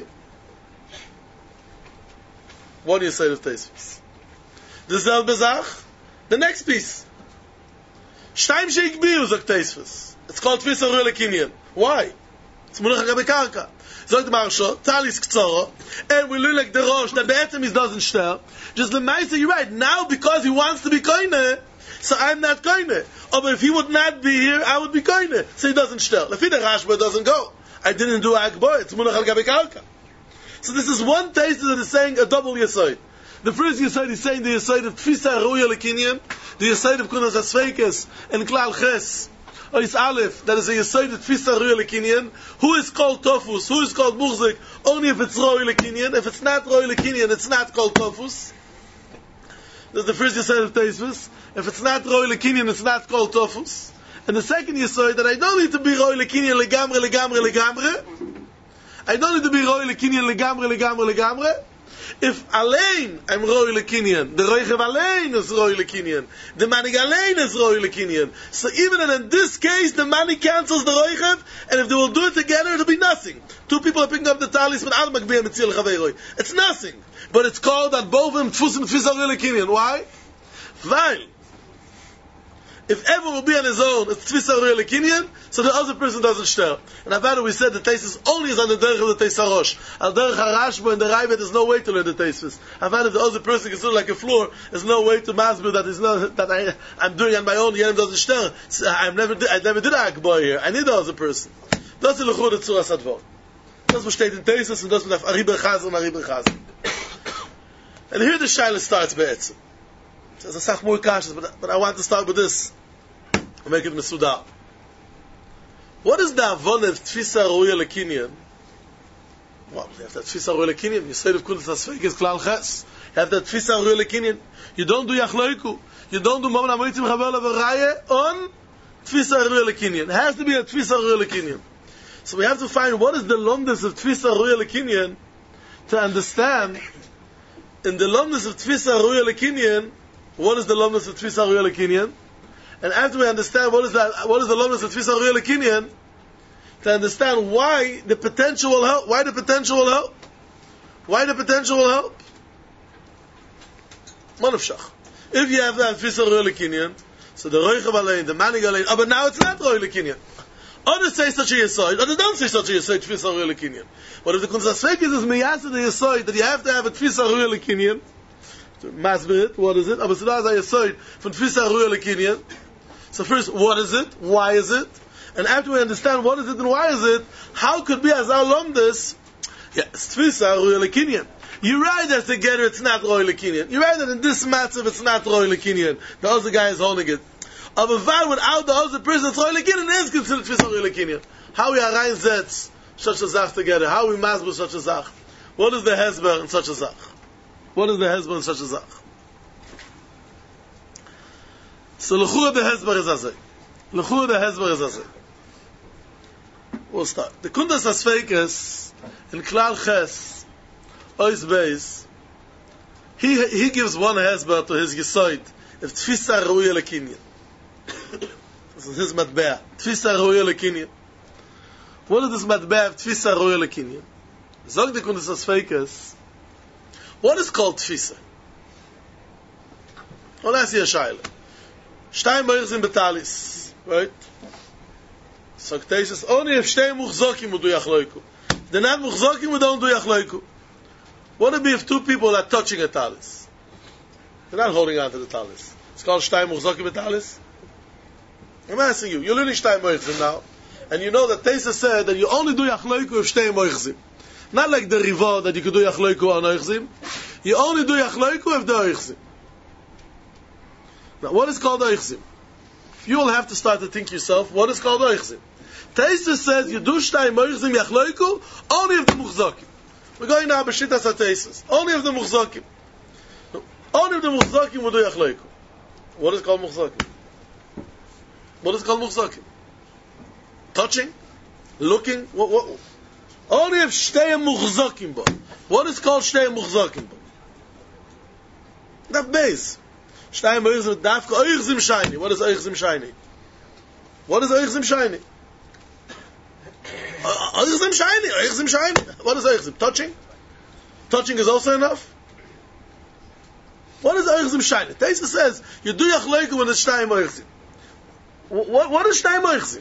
Speaker 1: What do you say to Taisus? The selbe Zach, the next piece. Shtaim sheikbiu, sagt Taisus. It's called Tfisa Ruya Lekinyan. Why? It's Munach HaGabi Karka. Sagt the Maharsha, Talis Ktsara, and we look like the Rosh, that Be'etzem he doesn't stir. Just the Maisa, you're right. Now, because he wants to be koine, so I'm not koine. Oh, but if he would not be here, I would be koine. So he doesn't stir. Lefi the Rashba doesn't go. I didn't do Akboy. It's Munach HaGabi Karka. So this is one Taisus that is saying a double Yesod. The first Yesod is saying the Yesod of Tfisa Ruya Lekinyan, the Yesod of Kunas HaSveikes, and Klal Ches, or is Aleph, that is a Yesod of Tfisa Ruya Lekinyan, who is called Tofus, who is called Murzik, only if it's Ruya Lekinyan. If it's not Ruya Lekinyan, it's not called Tofus. That's the first Yesod of Taisus. If it's not Ruya Lekinyan, it's not called Tofus. And the second Yesod, that I don't need to be Ruya Lekinyan legamre. I don't need to be Ruya Lekinyan legamre. If Alein I'm Roy Lekinyan, the Roichev Alein is Roy Lekinyan, the Manik Alein is Roy Lekinyan. So even in this case, the Manik cancels the Roichev, and if they will do it together, it'll be nothing. Two people are picking up the talis, but Al Magbiya Mitzil Chaveiroi. It's nothing. But it's called that both of them Tfusim Tfisa Roy Lekinyan. Why? Weil if everyone will be on his own, it's Tfisa Roy Lekinyan, so the other person doesn't stir. And about it, we said the Taisus only is on the derech of the Taisus HaRosh. Al derech HaRashba and the Ravid, there's no way to learn the Taisus. About if the other person is like a floor, there's no way to masbir that is not that I'm doing on my own. Yenim doesn't stir. I never did Akboy here. I need the other person. Das ist Lechur der Tzuras Advor. Das besteht in Taisus and das mit Ariber Chazan. And here the Shaila starts be'etzim. There's a sach more cautious, but I want to start with this. I'll make it Mesuda. What is the Avon of Tfisa Ruya Lekinyan Well, you have that tfisa royal kinyan. You say the kundas asfeik is klal ches. You have that tfisa royal kinyan. You don't do yachloiku. You don't do mamon amoitim chaver levaraya on tfisa royal kinyan. It has to be a tfisa royal kinyan. So we have to find what is the lomdus of tfisa royal kinyan to understand. In the lomdus of tfisa royal kinyan, what is the lomdus of tfisa royal kinyan? And after we understand what is the lomdus of tfisa royal kinyan, to understand why the potential will help. Why the potential will help? Why the potential will help? Manufshach. If you have that tfisa royal kinyan, so the roichav alein, the manig alein, but now it's not royal kinyan. Others say such a yisoid, others don't say such a yisoid, tfisa royal kinyan. But if the kunzasfek is miyasa the yisoid, that you have to have a tfisa royal kinyan, masbit, what is it? Aber so that's a yisoid from tfisa royal kinyan. So first, what is it? Why is it? And after we understand what is it and why is it, how could we as our lomdus? Yeah, it's tfisa royal kinyan. You write that together, it's not royal kinyan. You write that in this matzav, it's not royal kinyan. The other guy is holding it. Aber weil without the other person, it's royal kinyan is considered tfisa royal kinyan. How we arrange that such a zach together? How we masbur such a zach? What is the hezber in such a zach? What is the hezber in such a zach? So l'chura the hezber is azay. L'chura the hezber is azay. We'll start. The kundas asfeikes in klal ches ois beis. He gives one hezber to his yisoid if tfisa roya lekinyan. This is his matbea. Tfisa roya lekinyan. What is this matbea of tfisa roya lekinyan? Zog the kundas asfeikes. What is called tfisa? I'll ask you a shaila. Shtayim moichzim betalis, right? So Ktesis, only if shtei muchzokim would do yachloiku. They're not muchzokim, we don't do yachloiku. What if two people are touching a talis? They're not holding on to the talis. It's called shtei muchzokim betalis. I'm asking you, you're learning shtei moichzim now, and you know that Tesis said that you only do yachloiku if shtei moichzim. Not like the riva that you could do yachloiku on oichzim. You only do yachloiku if the oichzim. Now, what is called oichzim? You will have to start to think yourself, what is called oichzim? Taisus says, you do shtay moichzim yachloiku, only if the muchzokim. We're going now b'shitas ha-Taisus. Only if the muchzokim. Only if the muchzokim will do yachloiku. What is called muchzokim? What is called muchzokim? Touching? Looking? What? Only if shtay muchzokim bo. What is called shtay muchzokim bo? That base. Shtay moichzim dafka oichzim shayni. What is oichzim shayni? What is oichzim shayni? Oichzim shayni. Oichzim shayni. What is oichzim? Touching? Touching is also enough? What is oichzim shayni? Taisa says, you do yachloiku when it's shtay moichzim. What is shtay moichzim?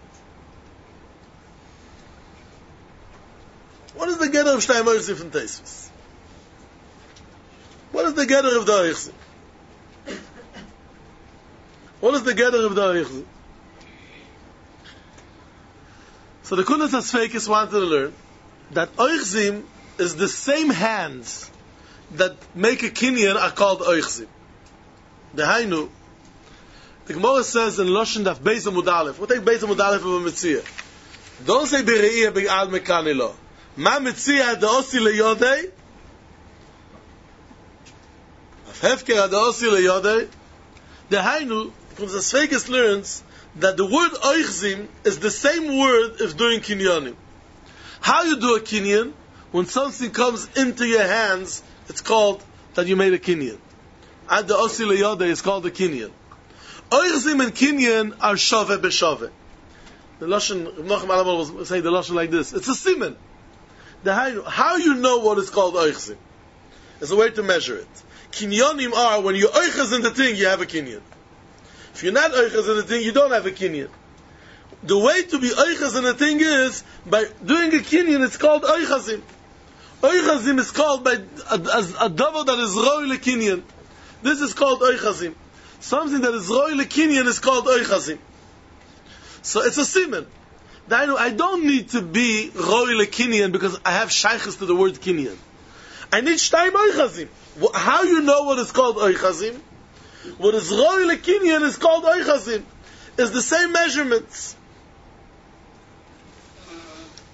Speaker 1: What is the getter of shtay moichzim from Taisus? What is the getter of the oichzim? What is the getter of the oichzim? So the Kundas HaSfeikis wanted to learn that oichzim is the same hands that make a kinyan are called oichzim. The Hainu, the Gemara says in Loshen Daf Beis Amud Aleph. We'll take Beis Amud Aleph of a Metzia. Don't say Bere'iyah Be'al Mekani Lo. Ma Metzia Ha'Osi Le'yodei Hefker Ha'Osi Le'yodei. The Hainu, the Kundas HaSfeikis learns that the word oichzim is the same word if doing kinyanim. How you do a kinyan? When something comes into your hands, it's called that you made a kinyan. Ad the osi leyode is called a kinyan. Oichzim and kinyan are shove b'shove. The Lashon, Nochem Alamal will say the Lashon like this. It's a siman. How you know what is called oichzim? There's a way to measure it. Kinyanim are, when you oichaz in the thing, you have a kinyan. If you're not oichaz in the thing, you don't have a kinyan. The way to be oichaz in the thing is by doing a kinyan. It's called oichazim. Oichazim is called by a double that is roi lekinyan. This is called oichazim. Something that is roi lekinyan is called oichazim. So it's a siman. I don't need to be roi lekinyan because I have shaykhs to the word kinyan. I need shtayim oichazim. How you know what is called oichazim? What is roi lekinyan is called oichazim. It's the same measurements.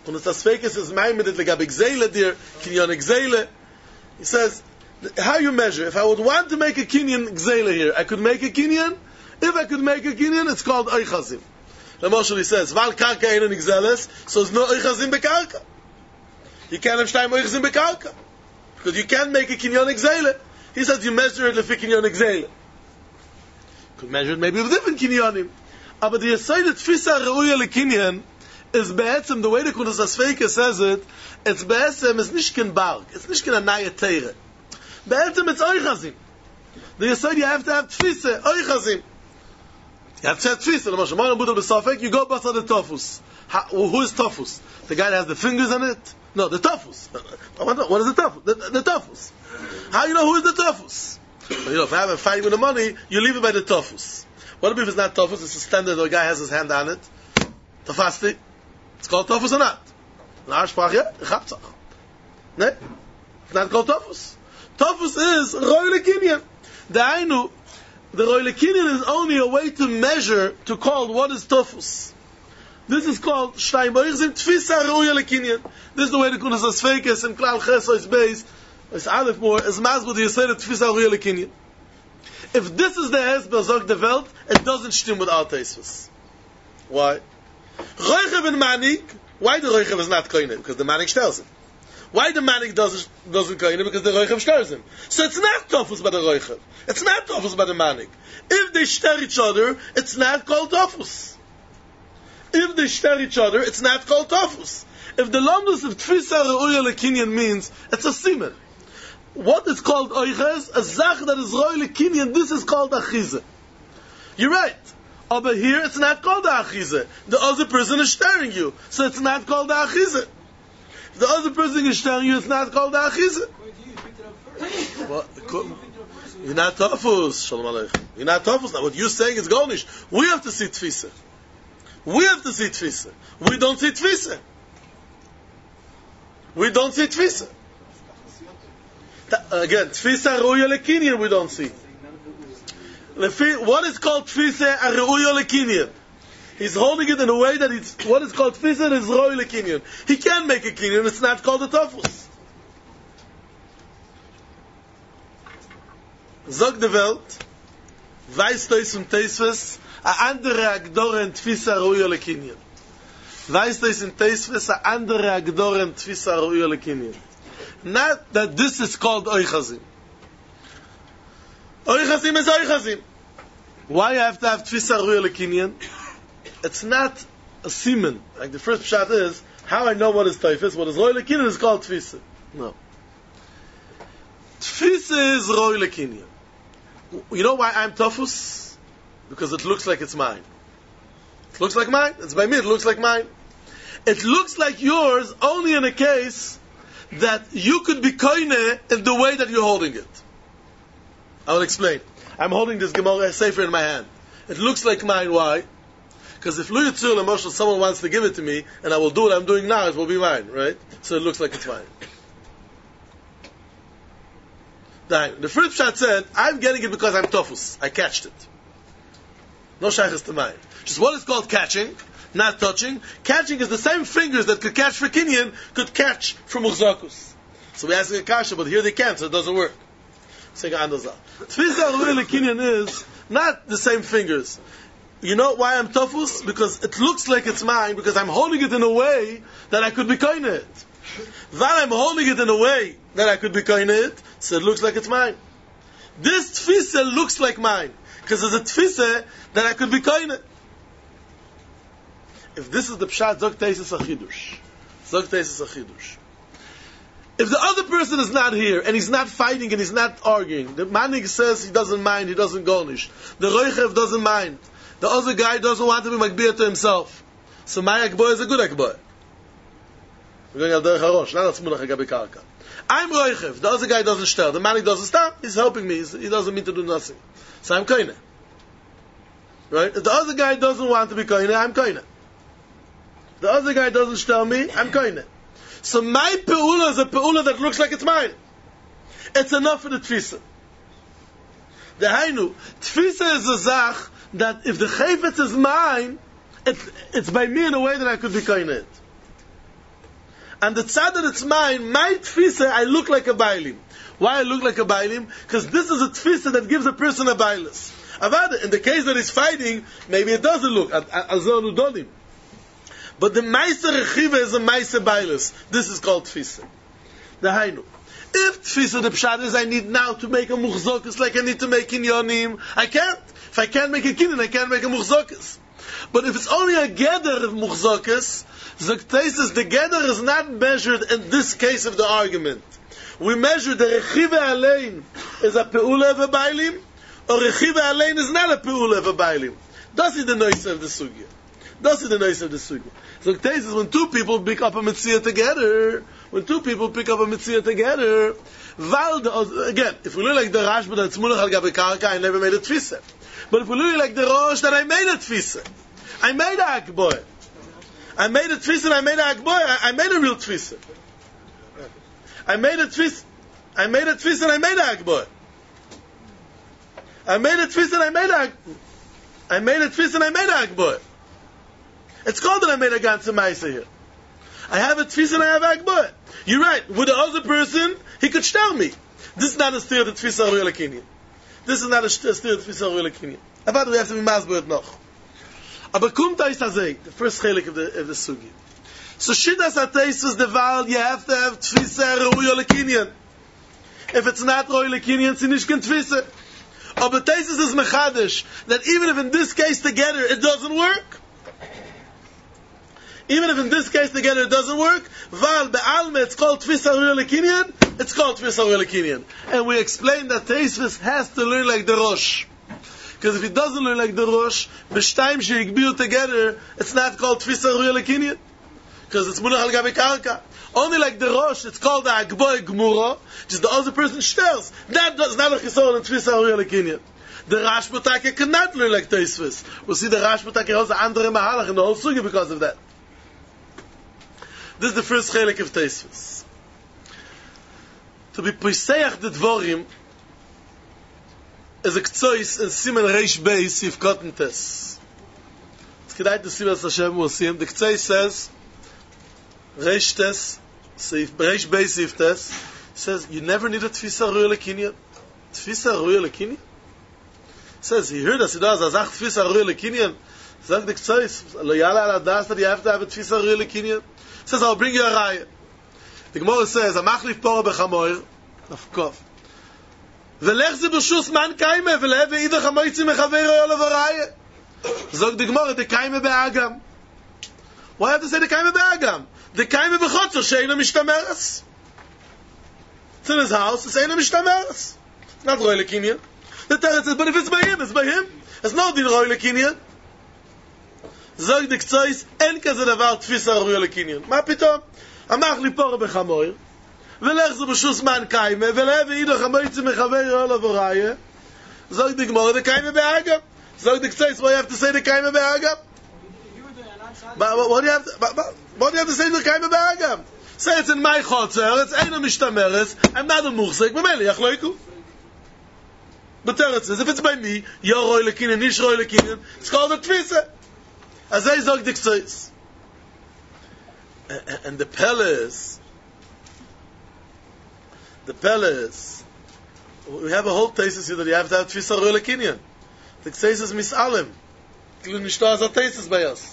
Speaker 1: Und es das Fekes is maimed legab Gzeile dir, Kinyan Gzeile. He says, how you measure? If I would want to make a Kinyan Gzeile here, I could make a Kinyan. If I could make a Kinyan, it's called Oichazim. The Moshe he says, Val Karka Einen Gzeles, so it's no Oichazim Bekarka. You can't have Shtayim Oichazim Bekarka. Because you can't make a Kinyan Gzeile. He says you measure it lefi Kinyan Gzeile. You could measure it maybe with different Kinyanim. But the Yesod Tfisa Reuya LeKinyan is be'etzem, the way the Kunas Asfeika says it, it's be'etzem, it's nicht ken Barg, it's nicht ken Anaya Teire. Be'etzem, it's Oichazim. The Yesod, you have to have Tfisa, Oichazim. You have to have Tfisa. The Moshe Ma'an Buddha B'Safek, you go Basar the Tofus. Who is Tofus? The guy that has the fingers on it? No, the Tofus. What is the Tofus? The Tofus. How you know who is the Tofus? Well, if I have a fight with the money, you leave it by the Tofus. What if it's not Tofus? It's a standard where a guy has his hand on it. Tafasti. It's called Tofus or not? In our Sprach, yeah? Chabtzach. No? It's not called Tofus. Tofus is Roy Lekinyan. The Roy Lekinyan is only a way to measure, to call what is Tofus. This is called Shtayim Oichazim Tfisa Roy Lekinyan. This is the way the Kunas Asfeikes and Klal Cheso is based. It's Aleph more, is Masbud Yisrael Tfisa Roy Lekinyan. If this is the Hezbollah Zog the Welt, it doesn't stim with our Teisvus. Why? Roichev and Manik, why the Roichev is not Koine? Because the Manik tells him. Why the Manik doesn't Koine? Because the Roichev stirs him. So it's not Tofus by the Roichev. It's not Tofus by the Manik. If they stir each other, it's not called Tofus. If they stir each other, it's not called Tofus. If the Lomdus of Tfisa Reuya Lekinyan means, it's a Simen. What is called Oiches? A Zach that is Roy Lekinyan, this is called Achize. You're right. Over here, it's not called the Achize. The other person is staring you. So it's not called the Achize. If the other person is staring you, it's not called the Achize. You're not Tofus. Shalom Aleichem. You're not Tofus. Now what you're saying is Gornish. We have to see Tfisa. We have to see Tfisa. We don't see Tfisa. We don't see Tfisa. Again, Tfisa Reuya Lekinyan we don't see. What is called Tfisa Reuya Lekinyan? He's holding it in a way that it's what is called Tfisa is Reuya Lekinyan. He can make a Kinyan, it's not called a Tofus. Zog de Welt, weißt du es Teisves, a andere Agdoren Tfisa Reuya Lekinyan. Weißt du es Teisves, a andere Agdoren Tfisa Reuya Lekinyan. Not that this is called Oichazim. Oichazim is Oichazim. Why you have to have Tfisa Reuya Lekinyan? It's not a siman. Like the first pshat is, how I know what is Taifis, what is Reuya Lekinyan is called Tfisa. No. Tfisa is Reuya Lekinyan. You know why I'm Tofus? Because it looks like it's mine. It looks like mine. It's by me, it looks like mine. It looks like yours only in a case that you could be koine in the way that you're holding it. I will explain. I'm holding this Gemara Sefer in my hand. It looks like mine. Why? Because if Lu Yitzur L'Moshel, someone wants to give it to me, and I will do what I'm doing now, it will be mine, right? So it looks like it's mine. The first shot said, I'm getting it because I'm Tofus. I catched it. No shaykhs to mine. Just what is called catching, not touching. Catching is the same fingers that could catch for Kinyan, could catch for Muzakus. So we ask a kasha, but here they can't, so it doesn't work. Tfisa Reuya Lekinyan is not the same fingers. You know why I'm Tofus? Because it looks like it's mine, because I'm holding it in a way that I could be koine it. While I'm holding it in a way that I could be koine it, so it looks like it's mine. This Tfisa looks like mine, because it's a Tfisa that I could be koine it. If this is the Pshat, Zog Teisus Achidush. Zog Teisus Achidush. If the other person is not here, and he's not fighting, and he's not arguing, the Manig says he doesn't mind, he doesn't gonish. The Roichev doesn't mind. The other guy doesn't want to be Magbir to himself. So my Akboy is a good Akboy. We're going al Derech HaRosh, not al Tzmunach HaGabi Karka. I'm Roichev, the other guy doesn't stir. The Manig doesn't stop, he's helping me, he doesn't mean to do nothing. So I'm Koine. Right? If the other guy doesn't want to be Koine, I'm Koine. The other guy doesn't stir me, I'm Koine. So my pe'ula is a pe'ula that looks like it's mine. It's enough for the tfisa. The hainu, tfisa is a zach that if the chayfetz is mine, it's by me in a way that I could be koine it. And the tzad that it's mine, my tfisa, I look like a bailim. Why I look like a bailim? Because this is a tfisa that gives a person a bailus. Avada, in the case that he's fighting, maybe it doesn't look. But the ma'aser rechiva is a ma'aser bailus. This is called tfisa. The hainu. If tfisa the pshat is I need now to make a muchzokus like I need to make in yonim, I can't. If I can't make a kinyan, I can't make a muchzokus. But if it's only a gather of muchzokus, the gather is not measured in this case of the argument. We measure the rechiva alein is a pe'ula of a bailim, or rechiva alein is not a pe'ula of a bailim. Das is the noise of the sugya. Das is the noise of the sugya. So the case is when two people pick up a mitzvah together, again, if we look like the Rashba that's mulach al gabe karka, I never made a tfisa. But if we look like the Rosh, then I made a tfisa. I made a akboy. I made a tfisa and I made a akboy. I made a real tfisa. I made a tfisa and I made a akboy. I made a tfisa and I made a akboy. It's called that I made a ganze ma'aser here. I have a tfisa and I have a akboy. You're right. With the other person, he could tell me. This is not a steer of the tfisa or real kinyan. This is not a steer of the tfisa or real kinyan. About we have to be masberet noch. Aber kumt is azay, the first chelik of the sugi. So shidas ateis is the val, you have to have tfisa or real kinyan. If it's not real kinyan, it's nicht kein tfisa. Aber teis is mechadish that even if in this case together it doesn't work. Even if in this case together it doesn't work, Val be'alme it's called Tfisa Ruya Lekinyan, it's called Tfisa Ruya Lekinyan. And we explained that Teisvis has to learn like the Rosh. Because if he doesn't learn like the Rosh, b'shtayim she'igbiu together, it's not called Tfisa Ruya Lekinyan. Because it's Munach al Gabi Karka. Only like the Rosh, it's called the Agboy Gmura, just the other person shters. That does not a chisor in Tfisa Ruya Lekinyan. The Rashbutake cannot learn like Teisvis. We'll see the Rashbutake has andere mahalach in the whole sugi because of that. This is the first chelik of Teisvis. To be poiseach the dvorim is a ktsois in Simen Reish Beis Sif Kotten Tes. It's kedai to see what Hashem will see him. The ktsois says Reish Tes Reish Beis Sif Tes says you never need a tfisa ruya lekinyan. Tfisa ruya lekinyan? Says he heard us. He does azach tfisa ruya lekinyan. Sagt the ktsois lo yala ala das that you have to have a tfisa ruya lekinyan. Says, I'll bring you a raya. The Gemara says, Amachlif pora bechamoir, nafkov. Velech ze b'shus man kaime, veleh ve'ida chamoitzi mechaveiro yolav a raya. Zog the Gemara, the kaime be'agam. Why have to say the kaime be'agam? The kaime b'chotzer, she'ena mishtameres. It's in his house, it's eina mishtameres. It's not roi lekinyan. The Teretz says, but if it's by him, it's by him. It's no din roi lekinyan. Zog the ktsois, en kaze davar tfisa ruya lekinyan. Ma pitom? Amach li pora bechamoir, velech ze b'shus man kaime, veleh ve'ida chamoitzi mechaver yolav oraya. Zog the Gemara, the kaime be'agam. Zog the ktsois, why you have to say the kaime be'agam? What do you have to say the kaime be'agam? Say it's in my chotzer, it's eina mishtameres, I'm not a muchzek, b'meli yachloiku. But Teretz says, if it's by me, yo roi lekinyan, nish roi lekinyan, it's called a tfisa. Azay zog the ktsois. And the pellets, we have a whole thesis here that you have to have tfisa ruya lekinyan. The ktsois is misalem. Klu nishto azat thesis by us.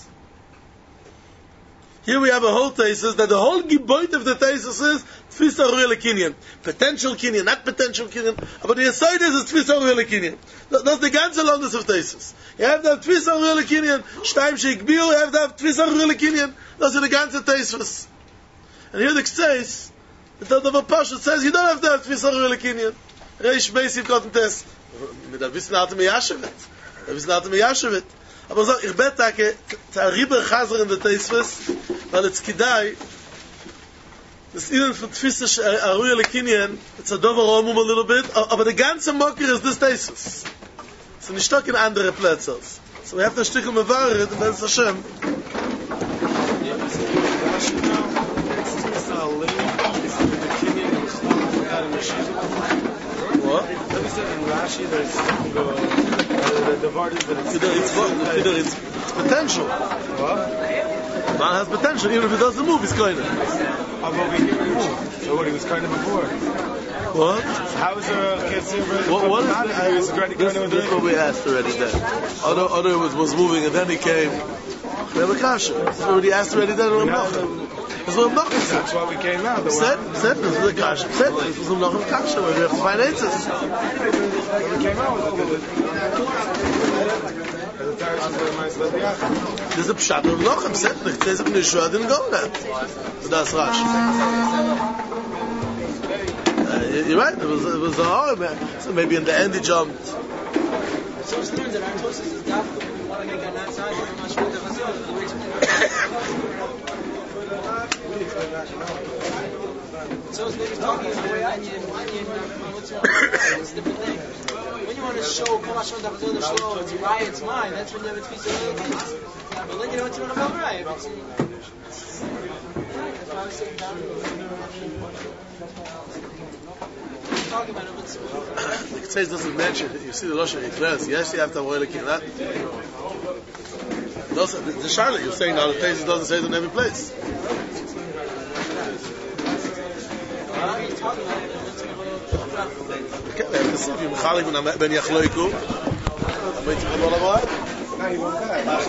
Speaker 1: Here we have a whole thesis that the whole giboit of the thesis is tfisa ruya lekinyan. Potential kinyan, not potential kinyan. But the aside is tfisa ruya lekinyan. That's the ganze longus of thesis. You have to have tfisa ruya lekinyan. Shtayim sheikbiu, you have to have tfisa ruya lekinyan. Those are the ganze thesis. And here the ktsois, the third of a pasha says you don't have to have tfisa ruya lekinyan. Reish Beis Sif Kotten Tes. Mit der Wissen hat miyashevet. Aber so, ich bete, Riber Chazer in der Teisves, weil it's Kidai, das Ihnen von Tfisa Ruya Lekinyan, it's a dover Romum a little bit, aber the ganze Mocker is this Teisves. So nicht stock in andere Plätze. So we have to stick Mevaret, and that's Hashem. What? Let me say in Rashi, there's the word is that it's potential. What? Man has potential, even if it doesn't move, it's going to.
Speaker 2: Although we get removed. So what, he was kind of before.
Speaker 1: What?
Speaker 2: How is a Kesser
Speaker 1: What is this is what we asked already then. Other was moving and then he came. We have a kasha. This is what we asked already then. That's what Rav Nachman said.
Speaker 2: That's why we came out.
Speaker 1: Said this is the kasha. Said this was Rav Nachman kasha. We have to find answers.
Speaker 2: We came out with it.
Speaker 1: There's a pshat of Rav Nachman said it says Ibn Yeshua didn't go that. So that's Rashi. You're right. It was a hard man. So maybe in the end he jumped.
Speaker 3: So it's learned that our Tosis is doubtful. We want to make an outside and I'm not sure what So it's maybe talking in the way what's wrong? It's a different thing. When you want to show Kamashon Dachazon Shlo, it's right, it's mine, that's when you have a piece of little things. But then you know what you want to go right. That's why I was saying talking about it.
Speaker 1: It says doesn't mention. You see the Lashon Yikres. Yes, you have to avoid looking at that. The Charlotte you're saying now the Taisus doesn't say it in every place. Okay, we have to see if you're Mechalik Ben Yachloiku. I'm waiting for all of that.